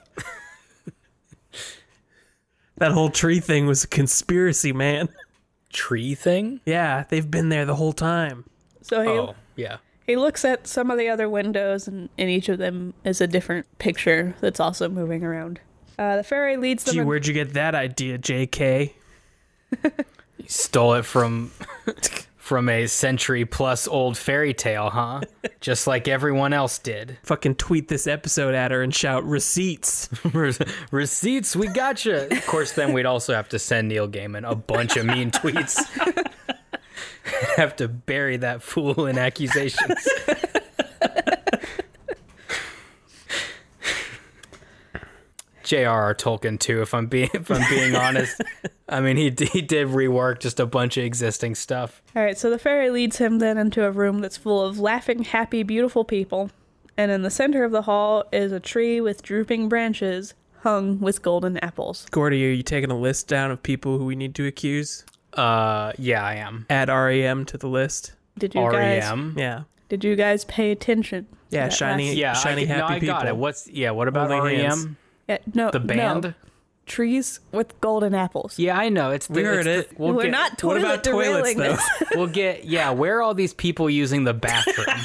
That whole tree thing was a conspiracy, man. Tree thing? Yeah, they've been there the whole time. So Oh, yeah. he looks at some of the other windows, and in each of them is a different picture that's also moving around. The fairy leads them. Gee, where'd you get that idea, JK? You stole it from a century-plus old fairy tale, huh? Just like everyone else did. Fucking tweet this episode at her and shout receipts. Receipts, we gotcha. Of course, then we'd also have to send Neil Gaiman a bunch of mean tweets. Have to bury that fool in accusations. J.R.R. Tolkien too, if I'm being honest. I mean, he did rework just a bunch of existing stuff. All right, so the fairy leads him then into a room that's full of laughing, happy, beautiful people. And in the center of the hall is a tree with drooping branches hung with golden apples. Gordy, are you taking a list down of people who we need to accuse? Yeah, I am. Add REM to the list. Did you guys? REM. Yeah. Did you guys pay attention? to Yeah, that shiny, last- Yeah, shiny, I happy got people. it. What about Holding hands. REM? Yeah, no, The band? No. Trees with golden apples. Yeah, I know. It's We heard it's it. We're not What toilet about toilets, derailing though? this. We'll get. Yeah, where are all these people using the bathroom?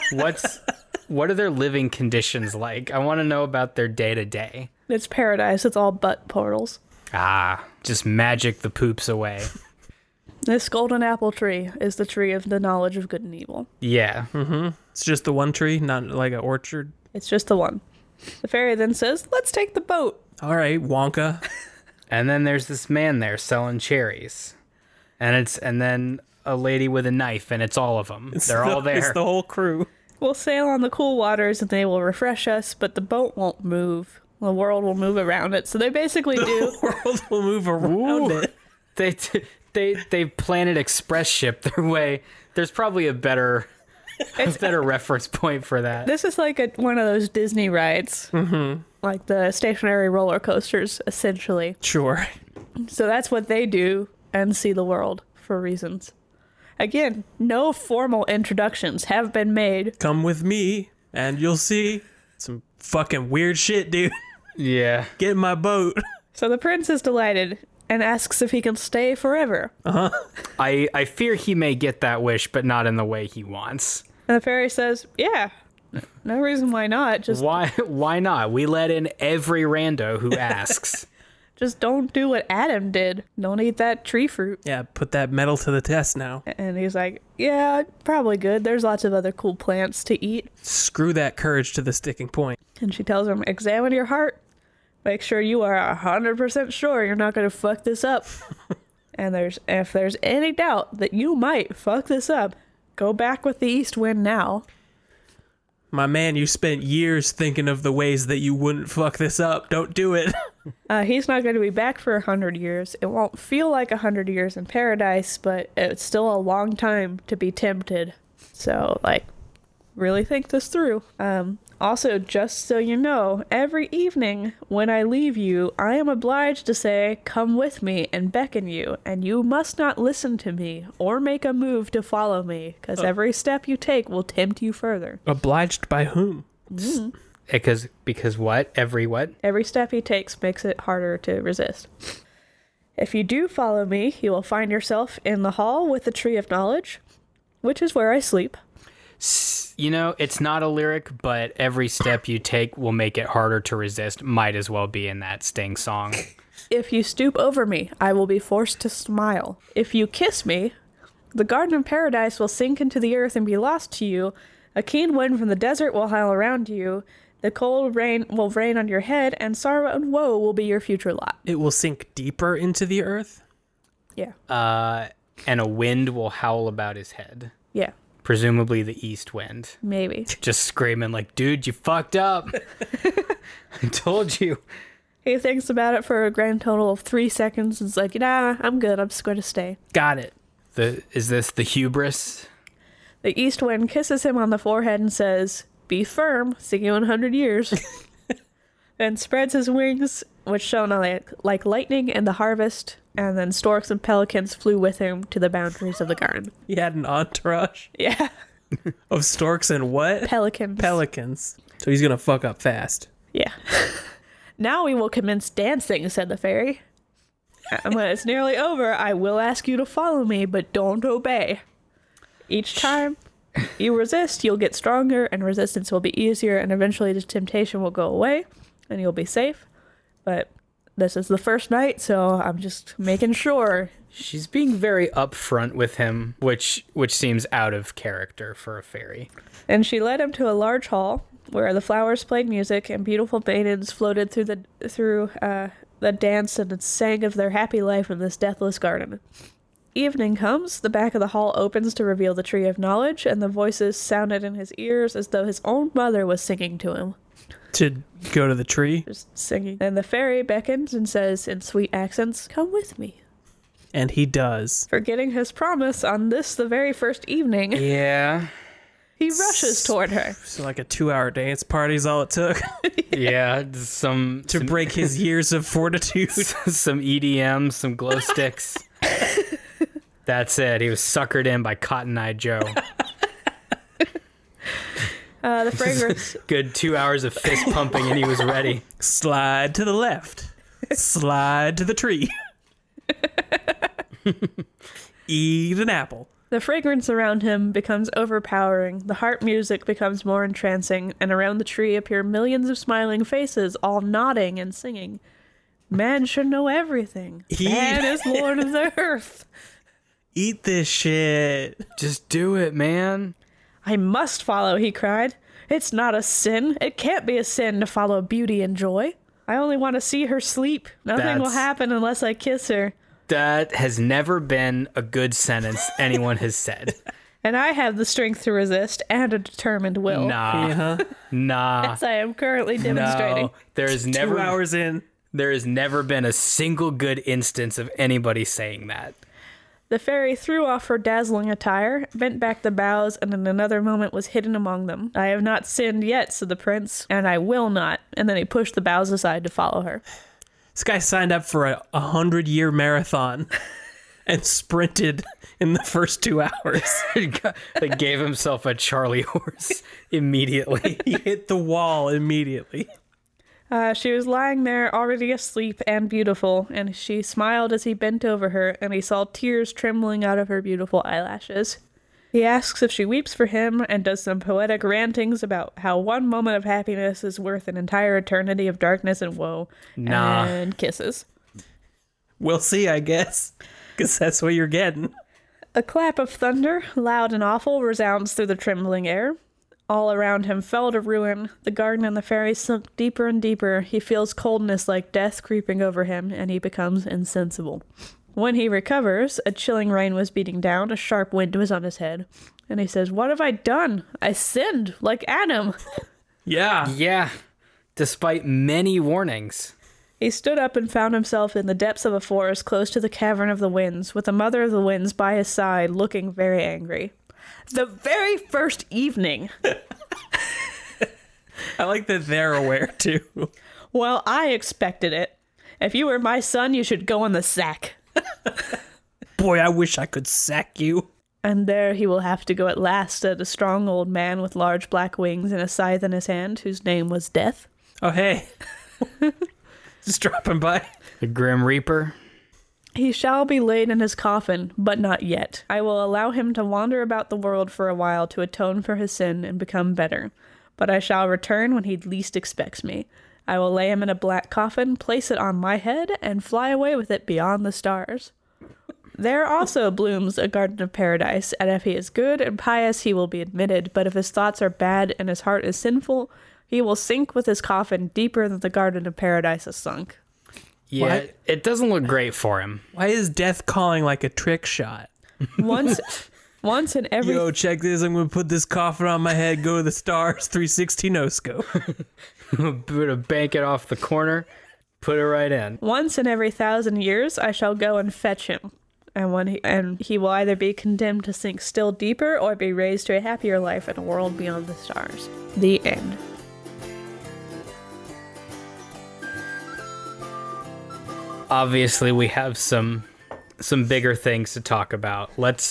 What are their living conditions like? I want to know about their day to day. It's paradise. It's all butt portals. Just magic the poops away. This golden apple tree is the tree of the knowledge of good and evil. Yeah. It's just the one tree, not like an orchard. It's just the one. The fairy then says, "Let's take the boat." All right, Wonka. And then there's this man there selling cherries, and then a lady with a knife, and it's all of them. They're all there. It's the whole crew. We'll sail on the cool waters and they will refresh us, but the boat won't move. The world will move around it. So they basically do. The world will move around Ooh. it. They planted express ship their way. There's probably a better reference point for that. This is like one of those Disney rides. Mm-hmm. Like the stationary roller coasters, essentially. Sure. So that's what they do and see the world for reasons. Again, no formal introductions have been made. Come with me, and you'll see some fucking weird shit, dude. Yeah. Get in my boat. So the prince is delighted and asks if he can stay forever. I fear he may get that wish, but not in the way he wants. And the fairy says, "Yeah, no reason why not. Why not? We let in every rando who asks. Just don't do what Adam did. Don't eat that tree fruit." Yeah, put that metal to the test now. And he's like, "Yeah, probably good. There's lots of other cool plants to eat." Screw that courage to the sticking point. And she tells him, "Examine your heart. Make sure you are 100% sure you're not going to fuck this up. And if there's any doubt that you might fuck this up, go back with the east wind now." My man, you spent years thinking of the ways that you wouldn't fuck this up. Don't do it. He's not going to be back for 100 years. It won't feel like 100 years in paradise, but it's still a long time to be tempted. So, really think this through. Also, just so you know, every evening when I leave you, I am obliged to say, "Come with me," and beckon you, and you must not listen to me or make a move to follow me, because every step you take will tempt you further. Obliged by whom? Because what? Every what? Every step he takes makes it harder to resist. If you do follow me, you will find yourself in the hall with the tree of knowledge, which is where I sleep. You know, it's not a lyric, but every step you take will make it harder to resist. Might as well be in that Sting song. If you stoop over me, I will be forced to smile. If you kiss me, the garden of paradise will sink into the earth and be lost to you. A keen wind from the desert will howl around you. The cold rain will rain on your head, and sorrow and woe will be your future lot. It will sink deeper into the earth? Yeah. And a wind will howl about his head. Yeah. Presumably the east wind. Maybe. Just screaming like, "Dude, you fucked up. I told you." He thinks about it for a grand total of 3 seconds and is like, "Nah, I'm good. I'm just going to stay." Got it. Is this the hubris? The east wind kisses him on the forehead and says, "Be firm. See you in 100 years." Then spreads his wings, which shone like lightning in the harvest, and then storks and pelicans flew with him to the boundaries of the garden. He had an entourage Yeah. of storks and what? Pelicans. Pelicans. So he's gonna fuck up fast. Yeah. "Now we will commence dancing," said the fairy. "And when it's nearly over, I will ask you to follow me, but don't obey. Each time you resist, you'll get stronger, and resistance will be easier, and eventually the temptation will go away, and you'll be safe. But this is the first night, so I'm just making sure." She's being very upfront with him, which seems out of character for a fairy. And she led him to a large hall where the flowers played music and beautiful maidens floated through the dance and sang of their happy life in this deathless garden. Evening comes, the back of the hall opens to reveal the tree of knowledge, and the voices sounded in his ears as though his own mother was singing to him. To go to the tree. Just singing. And the fairy beckons and says in sweet accents, "Come with me." And he does. Forgetting his promise on this, the very first evening, Yeah. he rushes toward her. So like a 2-hour dance party's all it took Yeah. Some to break his years of fortitude. some EDM, some glow sticks. That's it. He was suckered in by Cotton Eye Joe. The fragrance. Good 2 hours of fist pumping and he was ready. Slide to the left. Slide to the tree. Eat an apple. The fragrance around him becomes overpowering, the harp music becomes more entrancing, and around the tree appear millions of smiling faces, all nodding and singing. Man should know everything. Man is lord of the earth. Eat this shit. Just do it, man. I must follow, he cried. It's not a sin. It can't be a sin to follow beauty and joy. I only want to see her sleep. Nothing will happen unless I kiss her. That has never been a good sentence anyone has said. And I have the strength to resist and a determined will. Nah. Nah. As I am currently demonstrating. No. There is never 2 hours in. There has never been a single good instance of anybody saying that. The fairy threw off her dazzling attire, bent back the boughs, and in another moment was hidden among them. I have not sinned yet, said the prince, and I will not. And then he pushed the boughs aside to follow her. This guy signed up for a 100-year marathon and sprinted in the first 2 hours. He gave himself a Charlie horse immediately. He hit the wall immediately. She was lying there already asleep and beautiful, and she smiled as he bent over her, and he saw tears trembling out of her beautiful eyelashes. He asks if she weeps for him, and does some poetic rantings about how one moment of happiness is worth an entire eternity of darkness and woe, and kisses. We'll see, I guess, because that's what you're getting. A clap of thunder, loud and awful, resounds through the trembling air. All around him fell to ruin. The garden and the fairy sunk deeper and deeper. He feels coldness like death creeping over him, and he becomes insensible. When he recovers, a chilling rain was beating down, a sharp wind was on his head. And he says, "What have I done? I sinned, like Adam." Yeah. Yeah. Despite many warnings. He stood up and found himself in the depths of a forest close to the cavern of the winds, with the mother of the winds by his side, looking very angry. The very first evening. I like that they're aware, too. Well, I expected it. If you were my son, you should go in the sack. Boy, I wish I could sack you. And there he will have to go at last, said a strong old man with large black wings and a scythe in his hand, whose name was Death. Oh, hey. Just dropping by. The Grim Reaper. He shall be laid in his coffin, but not yet. I will allow him to wander about the world for a while to atone for his sin and become better. But I shall return when he least expects me. I will lay him in a black coffin, place it on my head, and fly away with it beyond the stars. There also blooms a garden of paradise, and if he is good and pious, he will be admitted. But if his thoughts are bad and his heart is sinful, he will sink with his coffin deeper than the garden of paradise is sunk. Yeah, What? it doesn't look great for him. Why is death calling like a trick shot? Once in every... Yo, check this. I'm going to put this coffin on my head, go to the stars, 360 no-scope. Put a bank it off the corner, put it right in. Once in every 1,000 years, I shall go and fetch him. And he will either be condemned to sink still deeper or be raised to a happier life in a world beyond the stars. The end. Obviously, we have some bigger things to talk about. Let's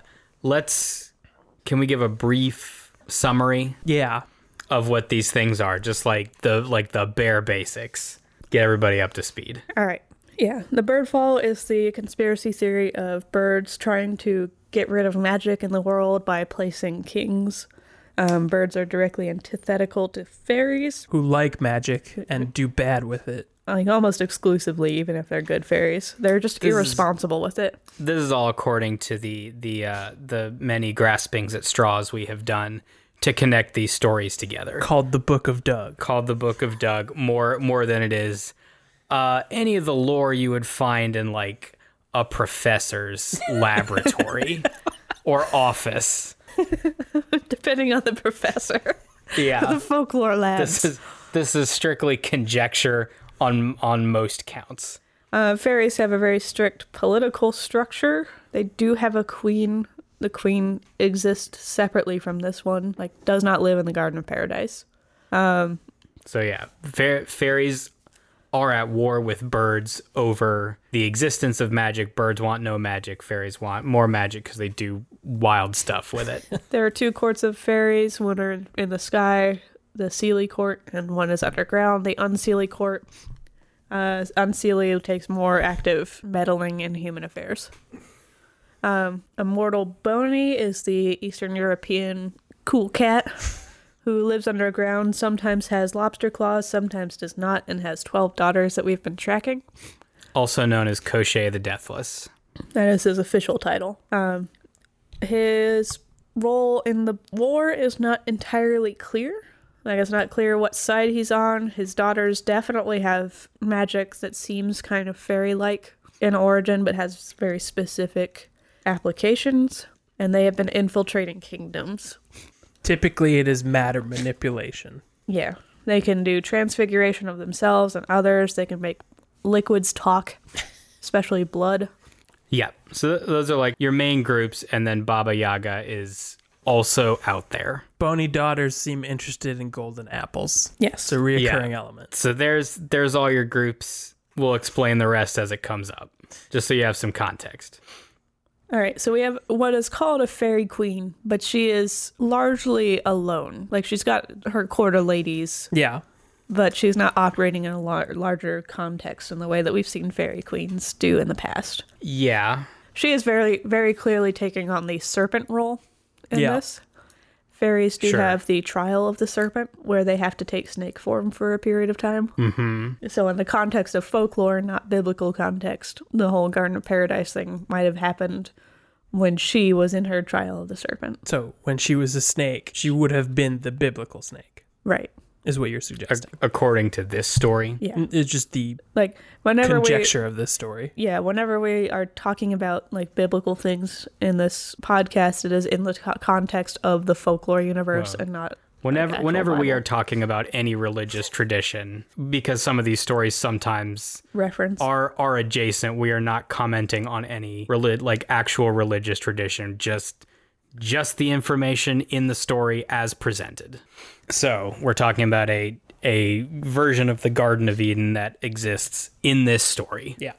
can we give a brief summary Yeah. of what these things are? Just like the bare basics. Get everybody up to speed. All right. Yeah. The Birdfall is the conspiracy theory of birds trying to get rid of magic in the world by placing kings. Birds are directly antithetical to fairies, Who like magic and do bad with it. like almost exclusively, even if they're good fairies. They're just irresponsible with it. This is all according to the many graspings at straws we have done to connect these stories together. Called the Book of Doug. Called the Book of Doug, more than it is any of the lore you would find in like a professor's laboratory or office. Depending on the professor. Yeah. The folklore labs. this is strictly conjecture on most counts. Fairies have a very strict political structure. They do have a queen. The queen exists separately from this one, like does not live in the Garden of Paradise. So yeah, fairies are at war with birds over the existence of magic. Birds want no magic. Fairies want more magic because they do wild stuff with it. There are two courts of fairies. One are in the sky, the Seelie Court, and one is underground, the Unseelie Court. Unseelie takes more active meddling in human affairs. Immortal Boney is the Eastern European cool cat who lives underground, sometimes has lobster claws, sometimes does not, and has 12 daughters that we've been tracking. Also known as Koschei the Deathless. That is his official title. His role in the war is not entirely clear. Like, it's not clear what side he's on. His daughters definitely have magic that seems kind of fairy-like in origin, but has very specific applications, and they have been infiltrating kingdoms. Typically, it is matter manipulation. Yeah. They can do transfiguration of themselves and others. They can make liquids talk, especially blood. Yeah. So those are like your main groups, and then Baba Yaga is also out there. Bony daughters seem interested in golden apples. Yes. It's a reoccurring element. So there's all your groups. We'll explain the rest as it comes up, just so you have some context. All right, so we have what is called a fairy queen, but she is largely alone. Like, she's got her court of ladies, Yeah. but she's not operating in a larger context in the way that we've seen fairy queens do in the past. Yeah. She is very, very clearly taking on the serpent role in this. Fairies do Sure. have the trial of the serpent, where they have to take snake form for a period of time. Mm-hmm. So in the context of folklore, not biblical context, the whole Garden of Paradise thing might have happened when she was in her trial of the serpent. So when she was a snake, she would have been the biblical snake, Right. is what you're suggesting. According to this story. Yeah. It's just the Like, whenever conjecture of this story. whenever we are talking about, like, biblical things in this podcast, it is in the context of the folklore universe and not... Whenever we Bible. are talking about any religious tradition, because some of these stories sometimes reference. are adjacent, we are not commenting on any actual religious tradition, just the information in the story as presented. So we're talking about a version of the Garden of Eden that exists in this story. Yeah.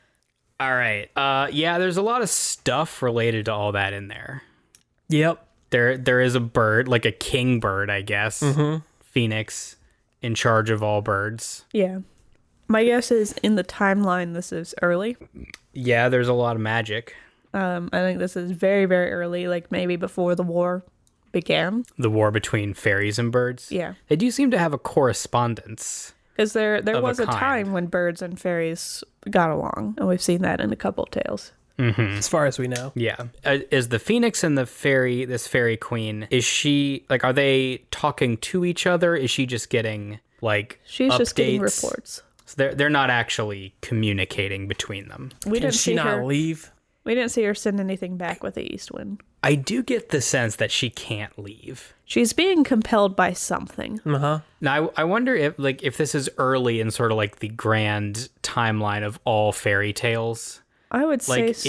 All right. There's a lot of stuff related to all that in there. Yep. There is a bird, like a king bird, I guess. Mm-hmm. Phoenix, in charge of all birds. Yeah. My guess is in the timeline, this is early. Yeah, there's a lot of magic. I think this is very, very early, like maybe before the war began. The war between fairies and birds. Yeah. They do seem to have a correspondence. Because there Of was a a kind. time when birds and fairies got along, and we've seen that in a couple of tales. As far as we know. Yeah. Is the Phoenix and this fairy queen, is she, like, are they talking to each other? Is she just getting, like, She's updates? just getting reports. So they're not actually communicating between them. We Can didn't she see not her. leave? We didn't see her send anything back with the East Wind. I do get the sense that she can't leave. She's being compelled by something. Uh-huh. Now, I wonder if this is early in sort of like the grand timeline of all fairy tales. I would say Like, so.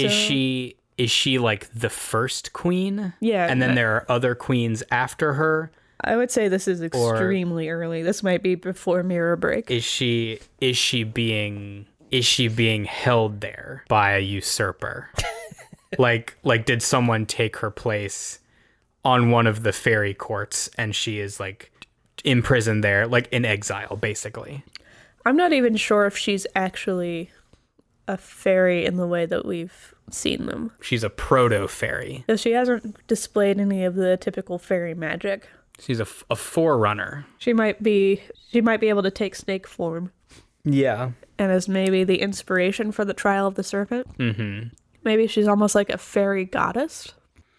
is she like the first queen? Yeah. And then there are other queens after her? I would say this is extremely early. This might be before Mirror Break. Is she being held there by a usurper? like did someone take her place on one of the fairy courts and she is like imprisoned there, like in exile, basically? I'm not even sure if she's actually a fairy in the way that we've seen them. She's a proto-fairy. So she hasn't displayed any of the typical fairy magic. She's a forerunner. She might be able to take snake form, Yeah. and is maybe the inspiration for the trial of the serpent. Mm-hmm. Maybe she's almost like a fairy goddess.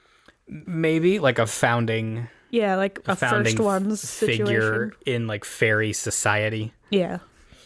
Maybe like a founding Yeah, like a first one's figure situation. in like fairy society. Yeah.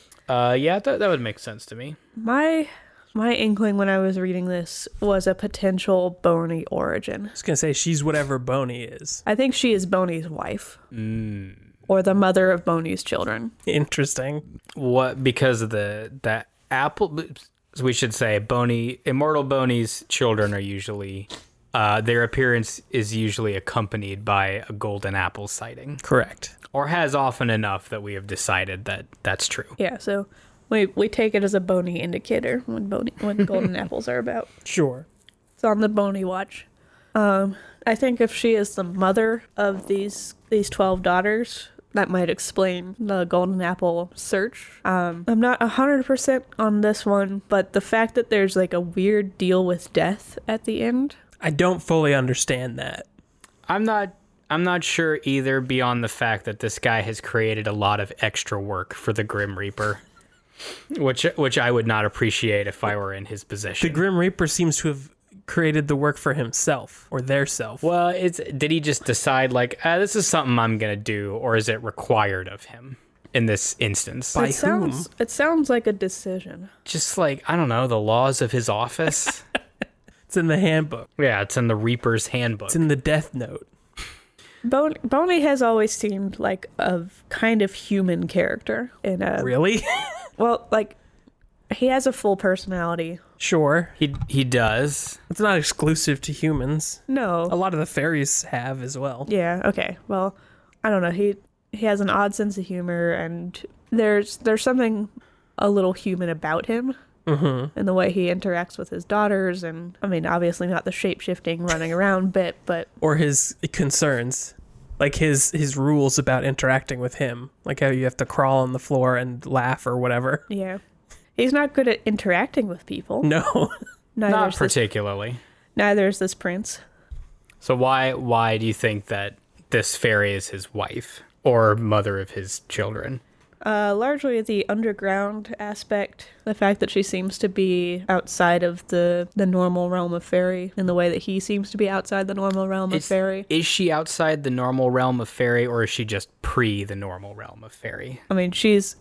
That would make sense to me. My inkling when I was reading this was a potential Boney origin. I was going to say she's whatever Boney is. I think she is Boney's wife. or the mother of Boney's children. Interesting. What, because of that apple? We should say Immortal Boney's children are usually, their appearance is usually accompanied by a golden apple sighting, Correct. or has often enough that we have decided that that's true. Yeah, so we take it as a Boney indicator when golden apples are about. Sure. It's on the Boney watch. I think if she is the mother of these 12 daughters, that might explain the golden apple search. I'm not 100% on this one, but the fact that there's like a weird deal with death at the end. I don't fully understand that. I'm not sure either, beyond the fact that this guy has created a lot of extra work for the Grim Reaper, which I would not appreciate if I were in his position. The Grim Reaper seems to have created the work for himself or their self. Well, did he just decide like, this is something I'm gonna do, or is it required of him in this instance? By It whom? sounds like a decision. Just like, I don't know, the laws of his office. It's in the handbook. Yeah, it's in the Reaper's handbook. It's in the Death Note. Boney has always seemed like a kind of human character in a Really? well, like he has a full personality. Sure. He does. It's not exclusive to humans. A No. lot of the fairies have as well. Yeah, okay. Well, I don't know. He has an odd sense of humor, and there's something a little human about him. Mm-hmm. And the way he interacts with his daughters, and I mean, obviously not the shape-shifting running around bit, but Or his concerns. Like his rules about interacting with him. Like how you have to crawl on the floor and laugh or whatever. yeah. He's not good at interacting with people. No. Not particularly. Neither is this prince. So why do you think that this fairy is his wife or mother of his children? Largely the underground aspect, the fact that she seems to be outside of the normal realm of fairy in the way that he seems to be outside the normal realm of fairy. Is she outside the normal realm of fairy, or is she just pre the normal realm of fairy? I mean,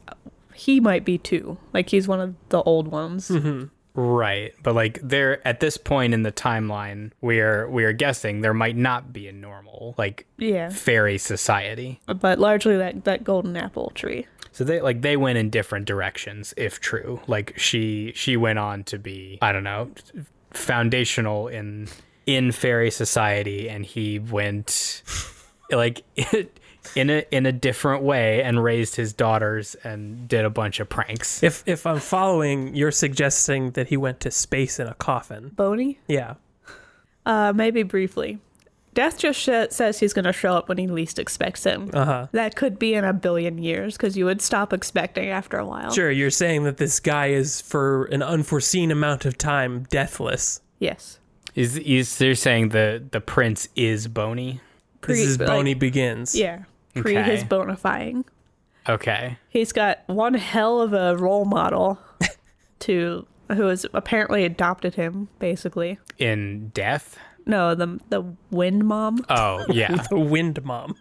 he might be too. Like, he's one of the old ones. Mm-hmm. Right, but like there at this point in the timeline, we are guessing there might not be a normal like Yeah. fairy society. But largely that golden apple tree. So they went in different directions, if true. Like she went on to be, I don't know, foundational in fairy society, and he went like in a different way and raised his daughters and did a bunch of pranks. If I'm following, you're suggesting that he went to space in a coffin. Boney? Yeah. Maybe briefly. Death just says he's going to show up when he least expects him. Uh-huh. That could be in a billion years, because you would stop expecting after a while. Sure, you're saying that this guy is, for an unforeseen amount of time, deathless. Yes. Is they're saying the prince is Boney? This is like- Boney Begins. Yeah. Pre Okay. his bonifying. Okay. He's got one hell of a role model who has apparently adopted him, basically. In death? No, the wind mom. Oh, yeah. The Wind Mom.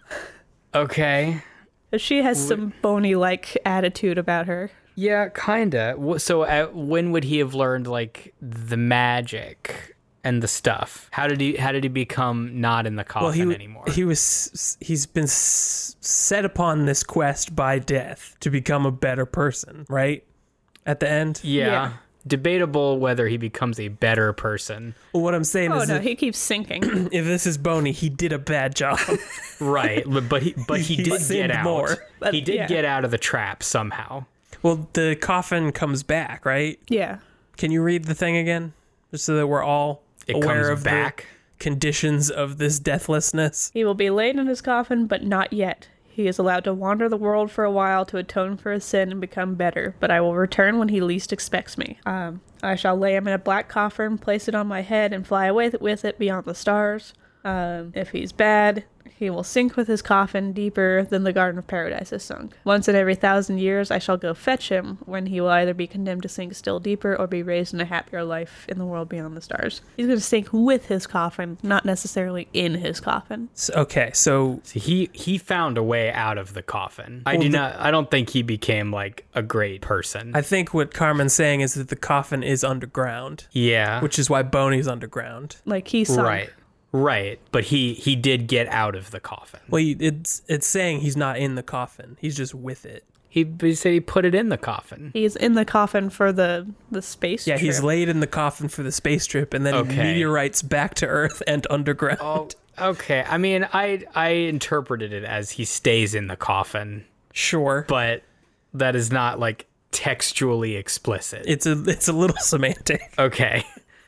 Okay. She has some Boney-like attitude about her. Yeah, kinda. So when would he have learned like the magic and the stuff? How did he become not in the coffin anymore? He's been set upon this quest by death to become a better person, right? At the end? Yeah. Debatable whether he becomes a better person. Well, what I'm saying Oh is no, that he keeps sinking. if this is Boney, he did a bad job. Right. But he He did sinned get out. more. But, He did yeah. get out of the trap somehow. Well, the coffin comes back, right? Yeah. Can you read the thing again? Just so that we're all It aware comes of back. the conditions of this deathlessness. He will be laid in his coffin, but not yet. He is allowed to wander the world for a while to atone for his sin and become better, but I will return when he least expects me. I shall lay him in a black coffin, place it on my head, and fly away with it beyond the stars. If he's bad, he will sink with his coffin deeper than the Garden of Paradise has sunk. Once in every 1,000 years, I shall go fetch him, when he will either be condemned to sink still deeper or be raised in a happier life in the world beyond the stars. He's going to sink with his coffin, not necessarily in his coffin. So He found a way out of the coffin. I don't think he became like a great person. I think what Carmen's saying is that the coffin is underground, yeah. which is why Boney's underground. Like, he sunk. Right. Right, but he did get out of the coffin. Well, it's saying he's not in the coffin. He's just with it. He said he put it in the coffin. He's in the coffin for the space Yeah, trip. he's laid in the coffin for the space trip, and then Okay. meteorites back to Earth and underground. Oh, okay. I mean, I interpreted it as he stays in the coffin, Sure, but that is not like textually explicit. it's a little semantic. Okay.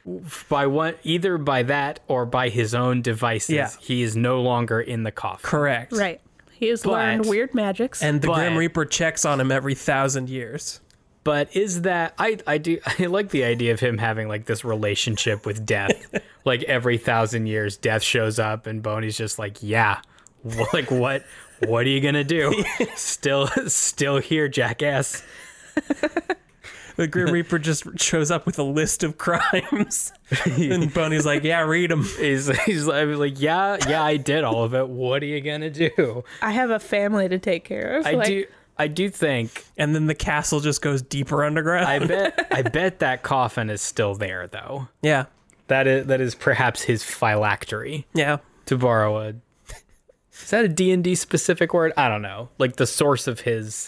Either by that or by his own devices, Yeah. he is no longer in the coffin. Correct. Right. He has But- learned weird magics. And the But- Grim Reaper checks on him every 1,000 years. But is that I like the idea of him having like this relationship with death. Like every 1,000 years, death shows up and Boney's just like, yeah, like what are you gonna do? Still here, jackass. The Grim Reaper just shows up with a list of crimes. And Boney's like, yeah, read them. He's like, yeah, I did all of it. What are you gonna do? I have a family to take care of. I do think And then the castle just goes deeper underground. I bet that coffin is still there though. Yeah. That is perhaps his phylactery, Yeah. to borrow a. Is that a D&D specific word? I don't know. Like the source of his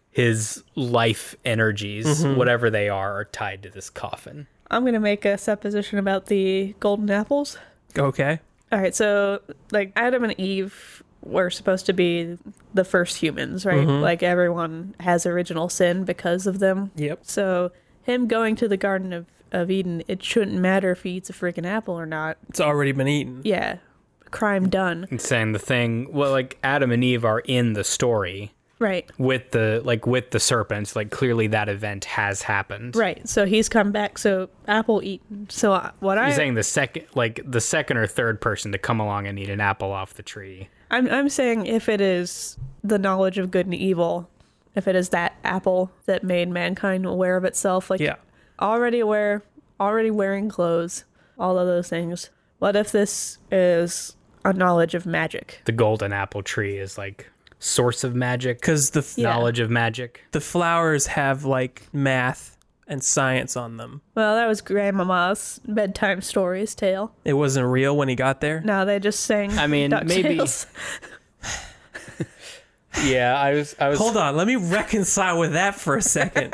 life energies, whatever they are tied to this coffin. I'm going to make a supposition about the golden apples. Okay. All right, so like Adam and Eve were supposed to be the first humans, right? Like everyone has original sin because of them. Yep. So him going to the Garden of Eden, it shouldn't matter if he eats a freaking apple or not. It's already been eaten. Yeah, crime done. And saying the thing, well, like Adam and Eve are in the story Right, with the serpents. Like clearly that event has happened. right. So he's come back. So apple eaten. So You're saying the second or third person to come along and eat an apple off the tree. I'm saying if it is the knowledge of good and evil, if it is that apple that made mankind aware of itself, like Yeah. already aware, already wearing clothes, all of those things. What if this is a knowledge of magic? The golden apple tree is like source of magic, Because Yeah. knowledge of magic. the flowers have like math and science on them. Well, that was Grandmama's bedtime stories tale. It wasn't real when he got there. Now they just sang. I mean, maybe- DuckTales. Yeah, I was. Hold on, let me reconcile with that for a second.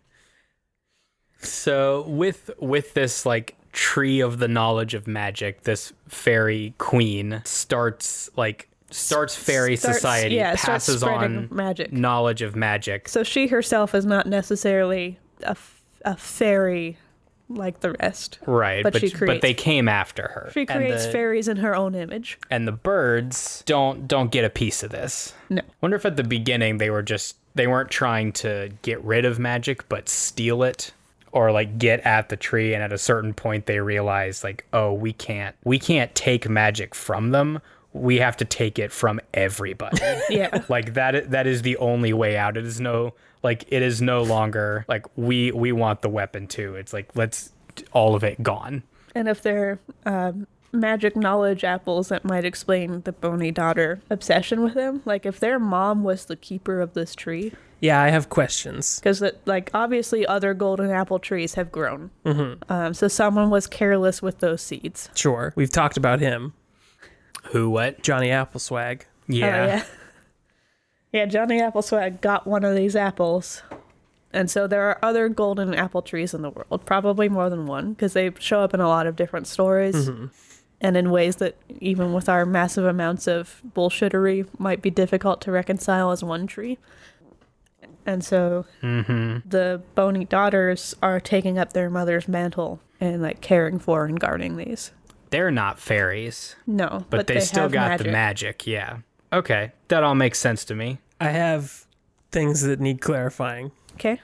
So with this like tree of the knowledge of magic, this fairy queen starts fairy society, starts passes spreading on magic. knowledge of magic. So she herself is not necessarily a fairy like the rest. Right, But she creates- but they came after her. She creates and the, fairies in her own image. and the birds don't get a piece of this. No. Wonder if at the beginning they weren't trying to get rid of magic but steal it, or like get at the tree, and at a certain point they realize like, oh, we can't take magic from them. We have to take it from everybody. Yeah. Like that is the only way out. It is no longer like we want the weapon too. It's like let's all of it gone. And if they're magic knowledge apples, that might explain the bony daughter obsession with them. Like if their mom was the keeper of this tree, Yeah, I have questions. because like obviously other golden apple trees have grown. So someone was careless with those seeds. Sure. We've talked about him. Who what? Johnny Appleswag. Yeah. Yeah, Johnny Appleswag got one of these apples. And so there are other golden apple trees in the world, probably more than one, because they show up in a lot of different stories. And in ways that, even with our massive amounts of bullshittery, might be difficult to reconcile as one tree. And so the bony daughters are taking up their mother's mantle and like caring for and guarding these. They're not fairies, No, but they still have got the magic. Yeah. Okay, that all makes sense to me. I have things that need clarifying. Okay.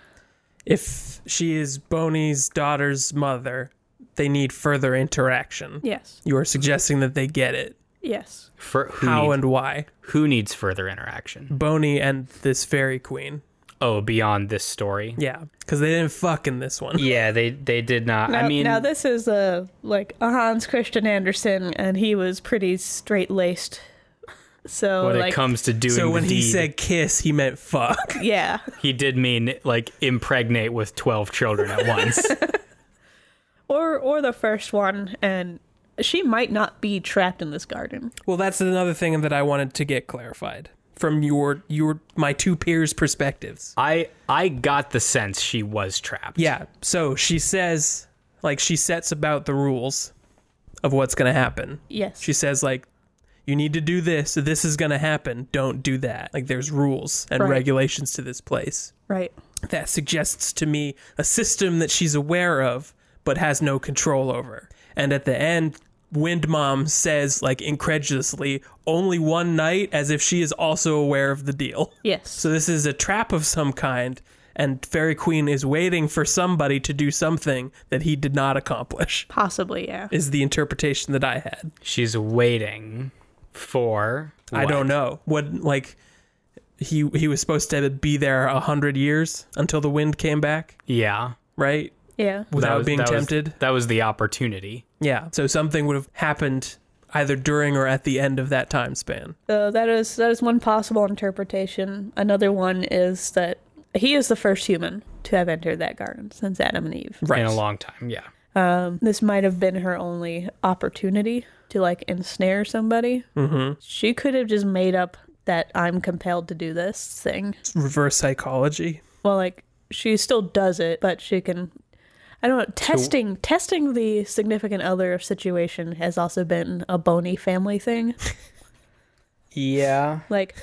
If she is Boney's daughter's mother, they need further interaction. Yes. You are suggesting that they get it. Yes. For How and why? who needs further interaction? Boney and this fairy queen. Oh, beyond this story. Yeah, because they didn't fuck in this one. Yeah, they did not. Now, I mean, now this is like a Hans Christian Andersen, and he was pretty straight laced. So when like, it comes to doing So when the he deed, said kiss, he meant fuck. yeah, he did mean like impregnate with 12 children at once. or the first one, and she might not be trapped in this garden. Well, that's another thing that I wanted to get clarified from my two peers' perspectives. I got the sense she was trapped. Yeah, so she says, like, she sets about the rules of what's going to happen. Yes. She says, like, you need to do this. This is going to happen. Don't do that. Like, there's rules and Right. regulations to this place. Right. That suggests to me a system that she's aware of, but has no control over. And at the end, Wind Mom says, like, incredulously, only one night, as if she is also aware of the deal. Yes. So this is a trap of some kind, and Fairy Queen is waiting for somebody to do something that he did not accomplish, Possibly, yeah. is the interpretation that I had. She's waiting for I what? don't know. What, like, he was supposed to be there 100 years until the wind came back, Yeah. right? Yeah. Without being tempted. That was the opportunity. Yeah. So something would have happened either during or at the end of that time span. That is one possible interpretation. Another one is that he is the first human to have entered that garden since Adam and Eve. Right. In a long time, yeah. This might have been her only opportunity to, like, ensnare somebody. Mm-hmm. She could have just made up that I'm compelled to do this thing. It's reverse psychology. Well, like, she still does it, but she can... I don't know. Testing the significant other situation has also been a Boney family thing. Yeah. Like,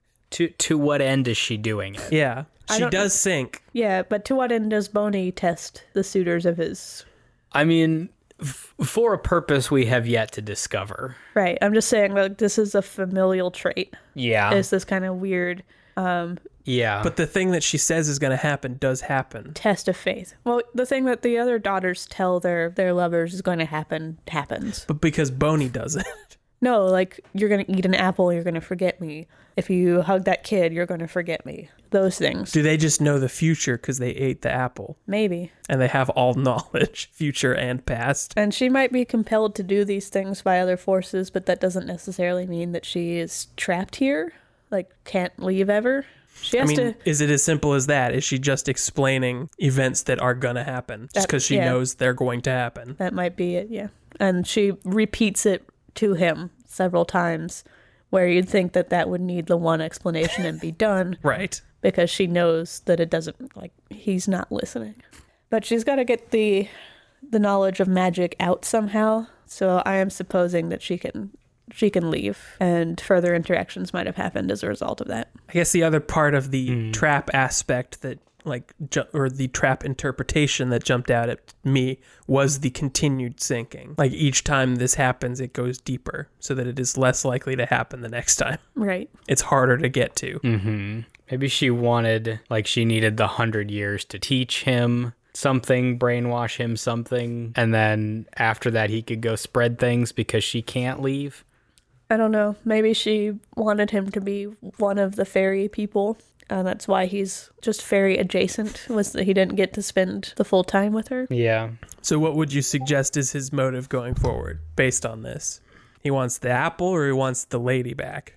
To what end is she doing it? Yeah. I She don't- does sink. yeah, but to what end does Boney test the suitors of his... I mean, for a purpose we have yet to discover. Right. I'm just saying, like, this is a familial trait. Yeah. Is this kind of weird Yeah. But the thing that she says is going to happen does happen. test of faith. Well, the thing that the other daughters tell their lovers is going to happen happens. But because Boney does it. No, like, you're going to eat an apple, you're going to forget me. If you hug that kid, you're going to forget me. Those things. Do they just know the future because they ate the apple? Maybe. And they have all knowledge, future and past. And she might be compelled to do these things by other forces, but that doesn't necessarily mean that she is trapped here. Like, can't leave ever. She I has mean, to... is it as simple as that? Is she just explaining events that are going to happen just because she yeah. knows they're going to happen? That might be it, yeah. And she repeats it to him several times, where you'd think that that would need the one explanation and be done, Right. because she knows that it doesn't, like, he's not listening. But she's got to get the knowledge of magic out somehow, so I am supposing that she can leave, and further interactions might have happened as a result of that. I guess the other part of the trap aspect that, like, or the trap interpretation that jumped out at me was the continued sinking. Like, each time this happens, it goes deeper so that it is less likely to happen the next time. Right. It's harder to get to. Maybe she wanted, like, she needed the 100 years to teach him something, brainwash him something, and then after that he could go spread things because she can't leave. I don't know. Maybe she wanted him to be one of the fairy people, and that's why he's just fairy adjacent, was that he didn't get to spend the full time with her. Yeah. So what would you suggest is his motive going forward based on this? He wants the apple or he wants the lady back?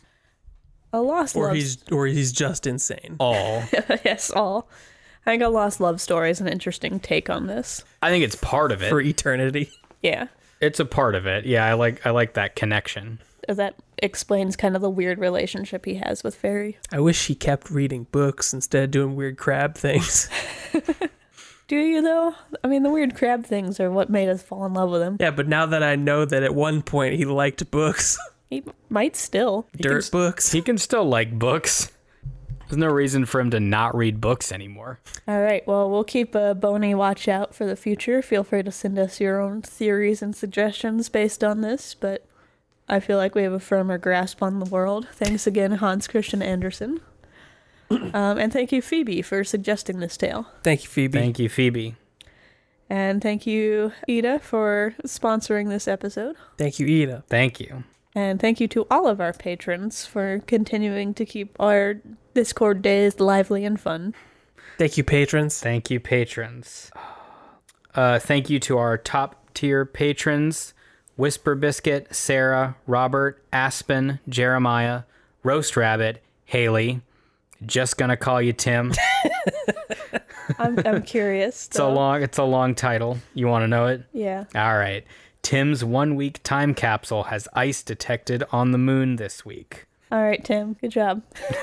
A lost Or love... he's just insane. All. yes, all. I think a lost love story is an interesting take on this. I think it's part of it. For eternity. Yeah. It's a part of it. Yeah, I like that connection. That explains kind of the weird relationship he has with Fairy. I wish he kept reading books instead of doing weird crab things. Do you, though? I mean, the weird crab things are what made us fall in love with him. Yeah, but now that I know that at one point he liked books, He might still. dirt books. He can still like books. There's no reason for him to not read books anymore. All right, well, we'll keep a bony watch out for the future. Feel free to send us your own theories and suggestions based on this, but I feel like we have a firmer grasp on the world. Thanks again, Hans Christian Andersen. And thank you, Phoebe, for suggesting this tale. Thank you, Phoebe. Thank you, Phoebe. And thank you, Ida, for sponsoring this episode. Thank you, Ida. Thank you. And thank you to all of our patrons for continuing to keep our Discord days lively and fun. Thank you, patrons. Thank you, patrons. Thank you to our top tier patrons: Whisper Biscuit, Sarah, Robert, Aspen, Jeremiah, Roast Rabbit, Haley. Just gonna call you Tim. I'm curious. It's a long title. You want to know it? Yeah. All right. Tim's 1-week time capsule has ice detected on the moon this week. All right, Tim. Good job.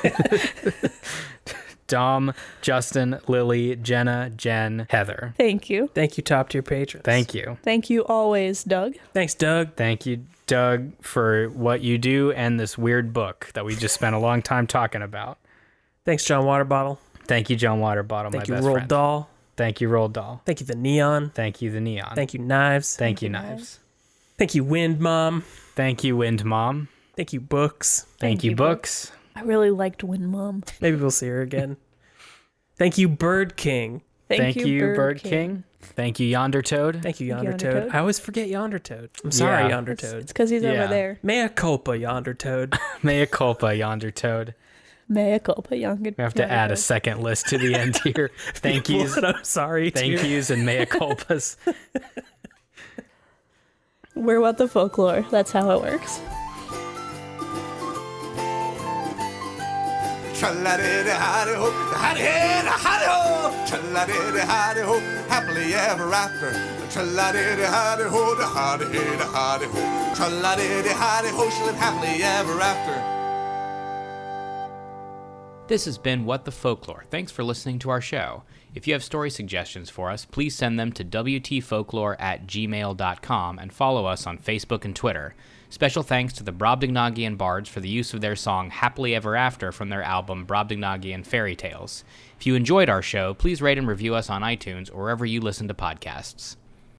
Dom, Justin, Lily, Jenna, Jen, Heather. Thank you. Thank you, top tier patrons. Thank you. Thank you always, Doug. Thanks, Doug. Thank you, Doug, for what you do and this weird book that we just spent a long time talking about. Thanks, John Waterbottle. Thank you, John Waterbottle, Thank my you, best Roald friend. Dahl. Thank you, Roald Dahl. Thank you, the Neon. Thank you, the Neon. Thank you, Knives. Thank you, Knives. Thank you, Wind Mom. Thank you, Wind Mom. Thank you, Books. Thank you, Books. I really liked Wind Mom. Maybe we'll see her again. Thank you, Bird King. Thank you, Bird King. Thank you, Yonder Toad. Thank you, Thank you, Yonder Yonder Toad. Toad. I always forget Yonder Toad. I'm sorry, Yeah. Yonder Toad. It's because he's Yeah. over there. Mea culpa, Yonder Toad. Mea culpa, Yonder Toad. Mea culpa, Yonder. We have to add a second list to the end here. Thank yous. What I'm sorry. Thank too. yous and mea culpas. We're What the Folklore. That's how it works. Tra-la-di-di-hi-di-ho, hi-di-hi-di-hi-di-ho. Tra-la-di-di-hi-di-ho, happily ever after. Tra-la-di-di-hi-di-ho, the hi-di-hi-di-hi-di-ho. Tra-la-di-di-hi-di-ho, she lived happily ever after. This has been What the Folklore. Thanks for listening to our show. If you have story suggestions for us, please send them to wtfolklore@gmail.com and follow us on Facebook and Twitter. Special thanks to the Brobdingnagian Bards for the use of their song Happily Ever After from their album Brobdingnagian Fairy Tales. If you enjoyed our show, please rate and review us on iTunes or wherever you listen to podcasts.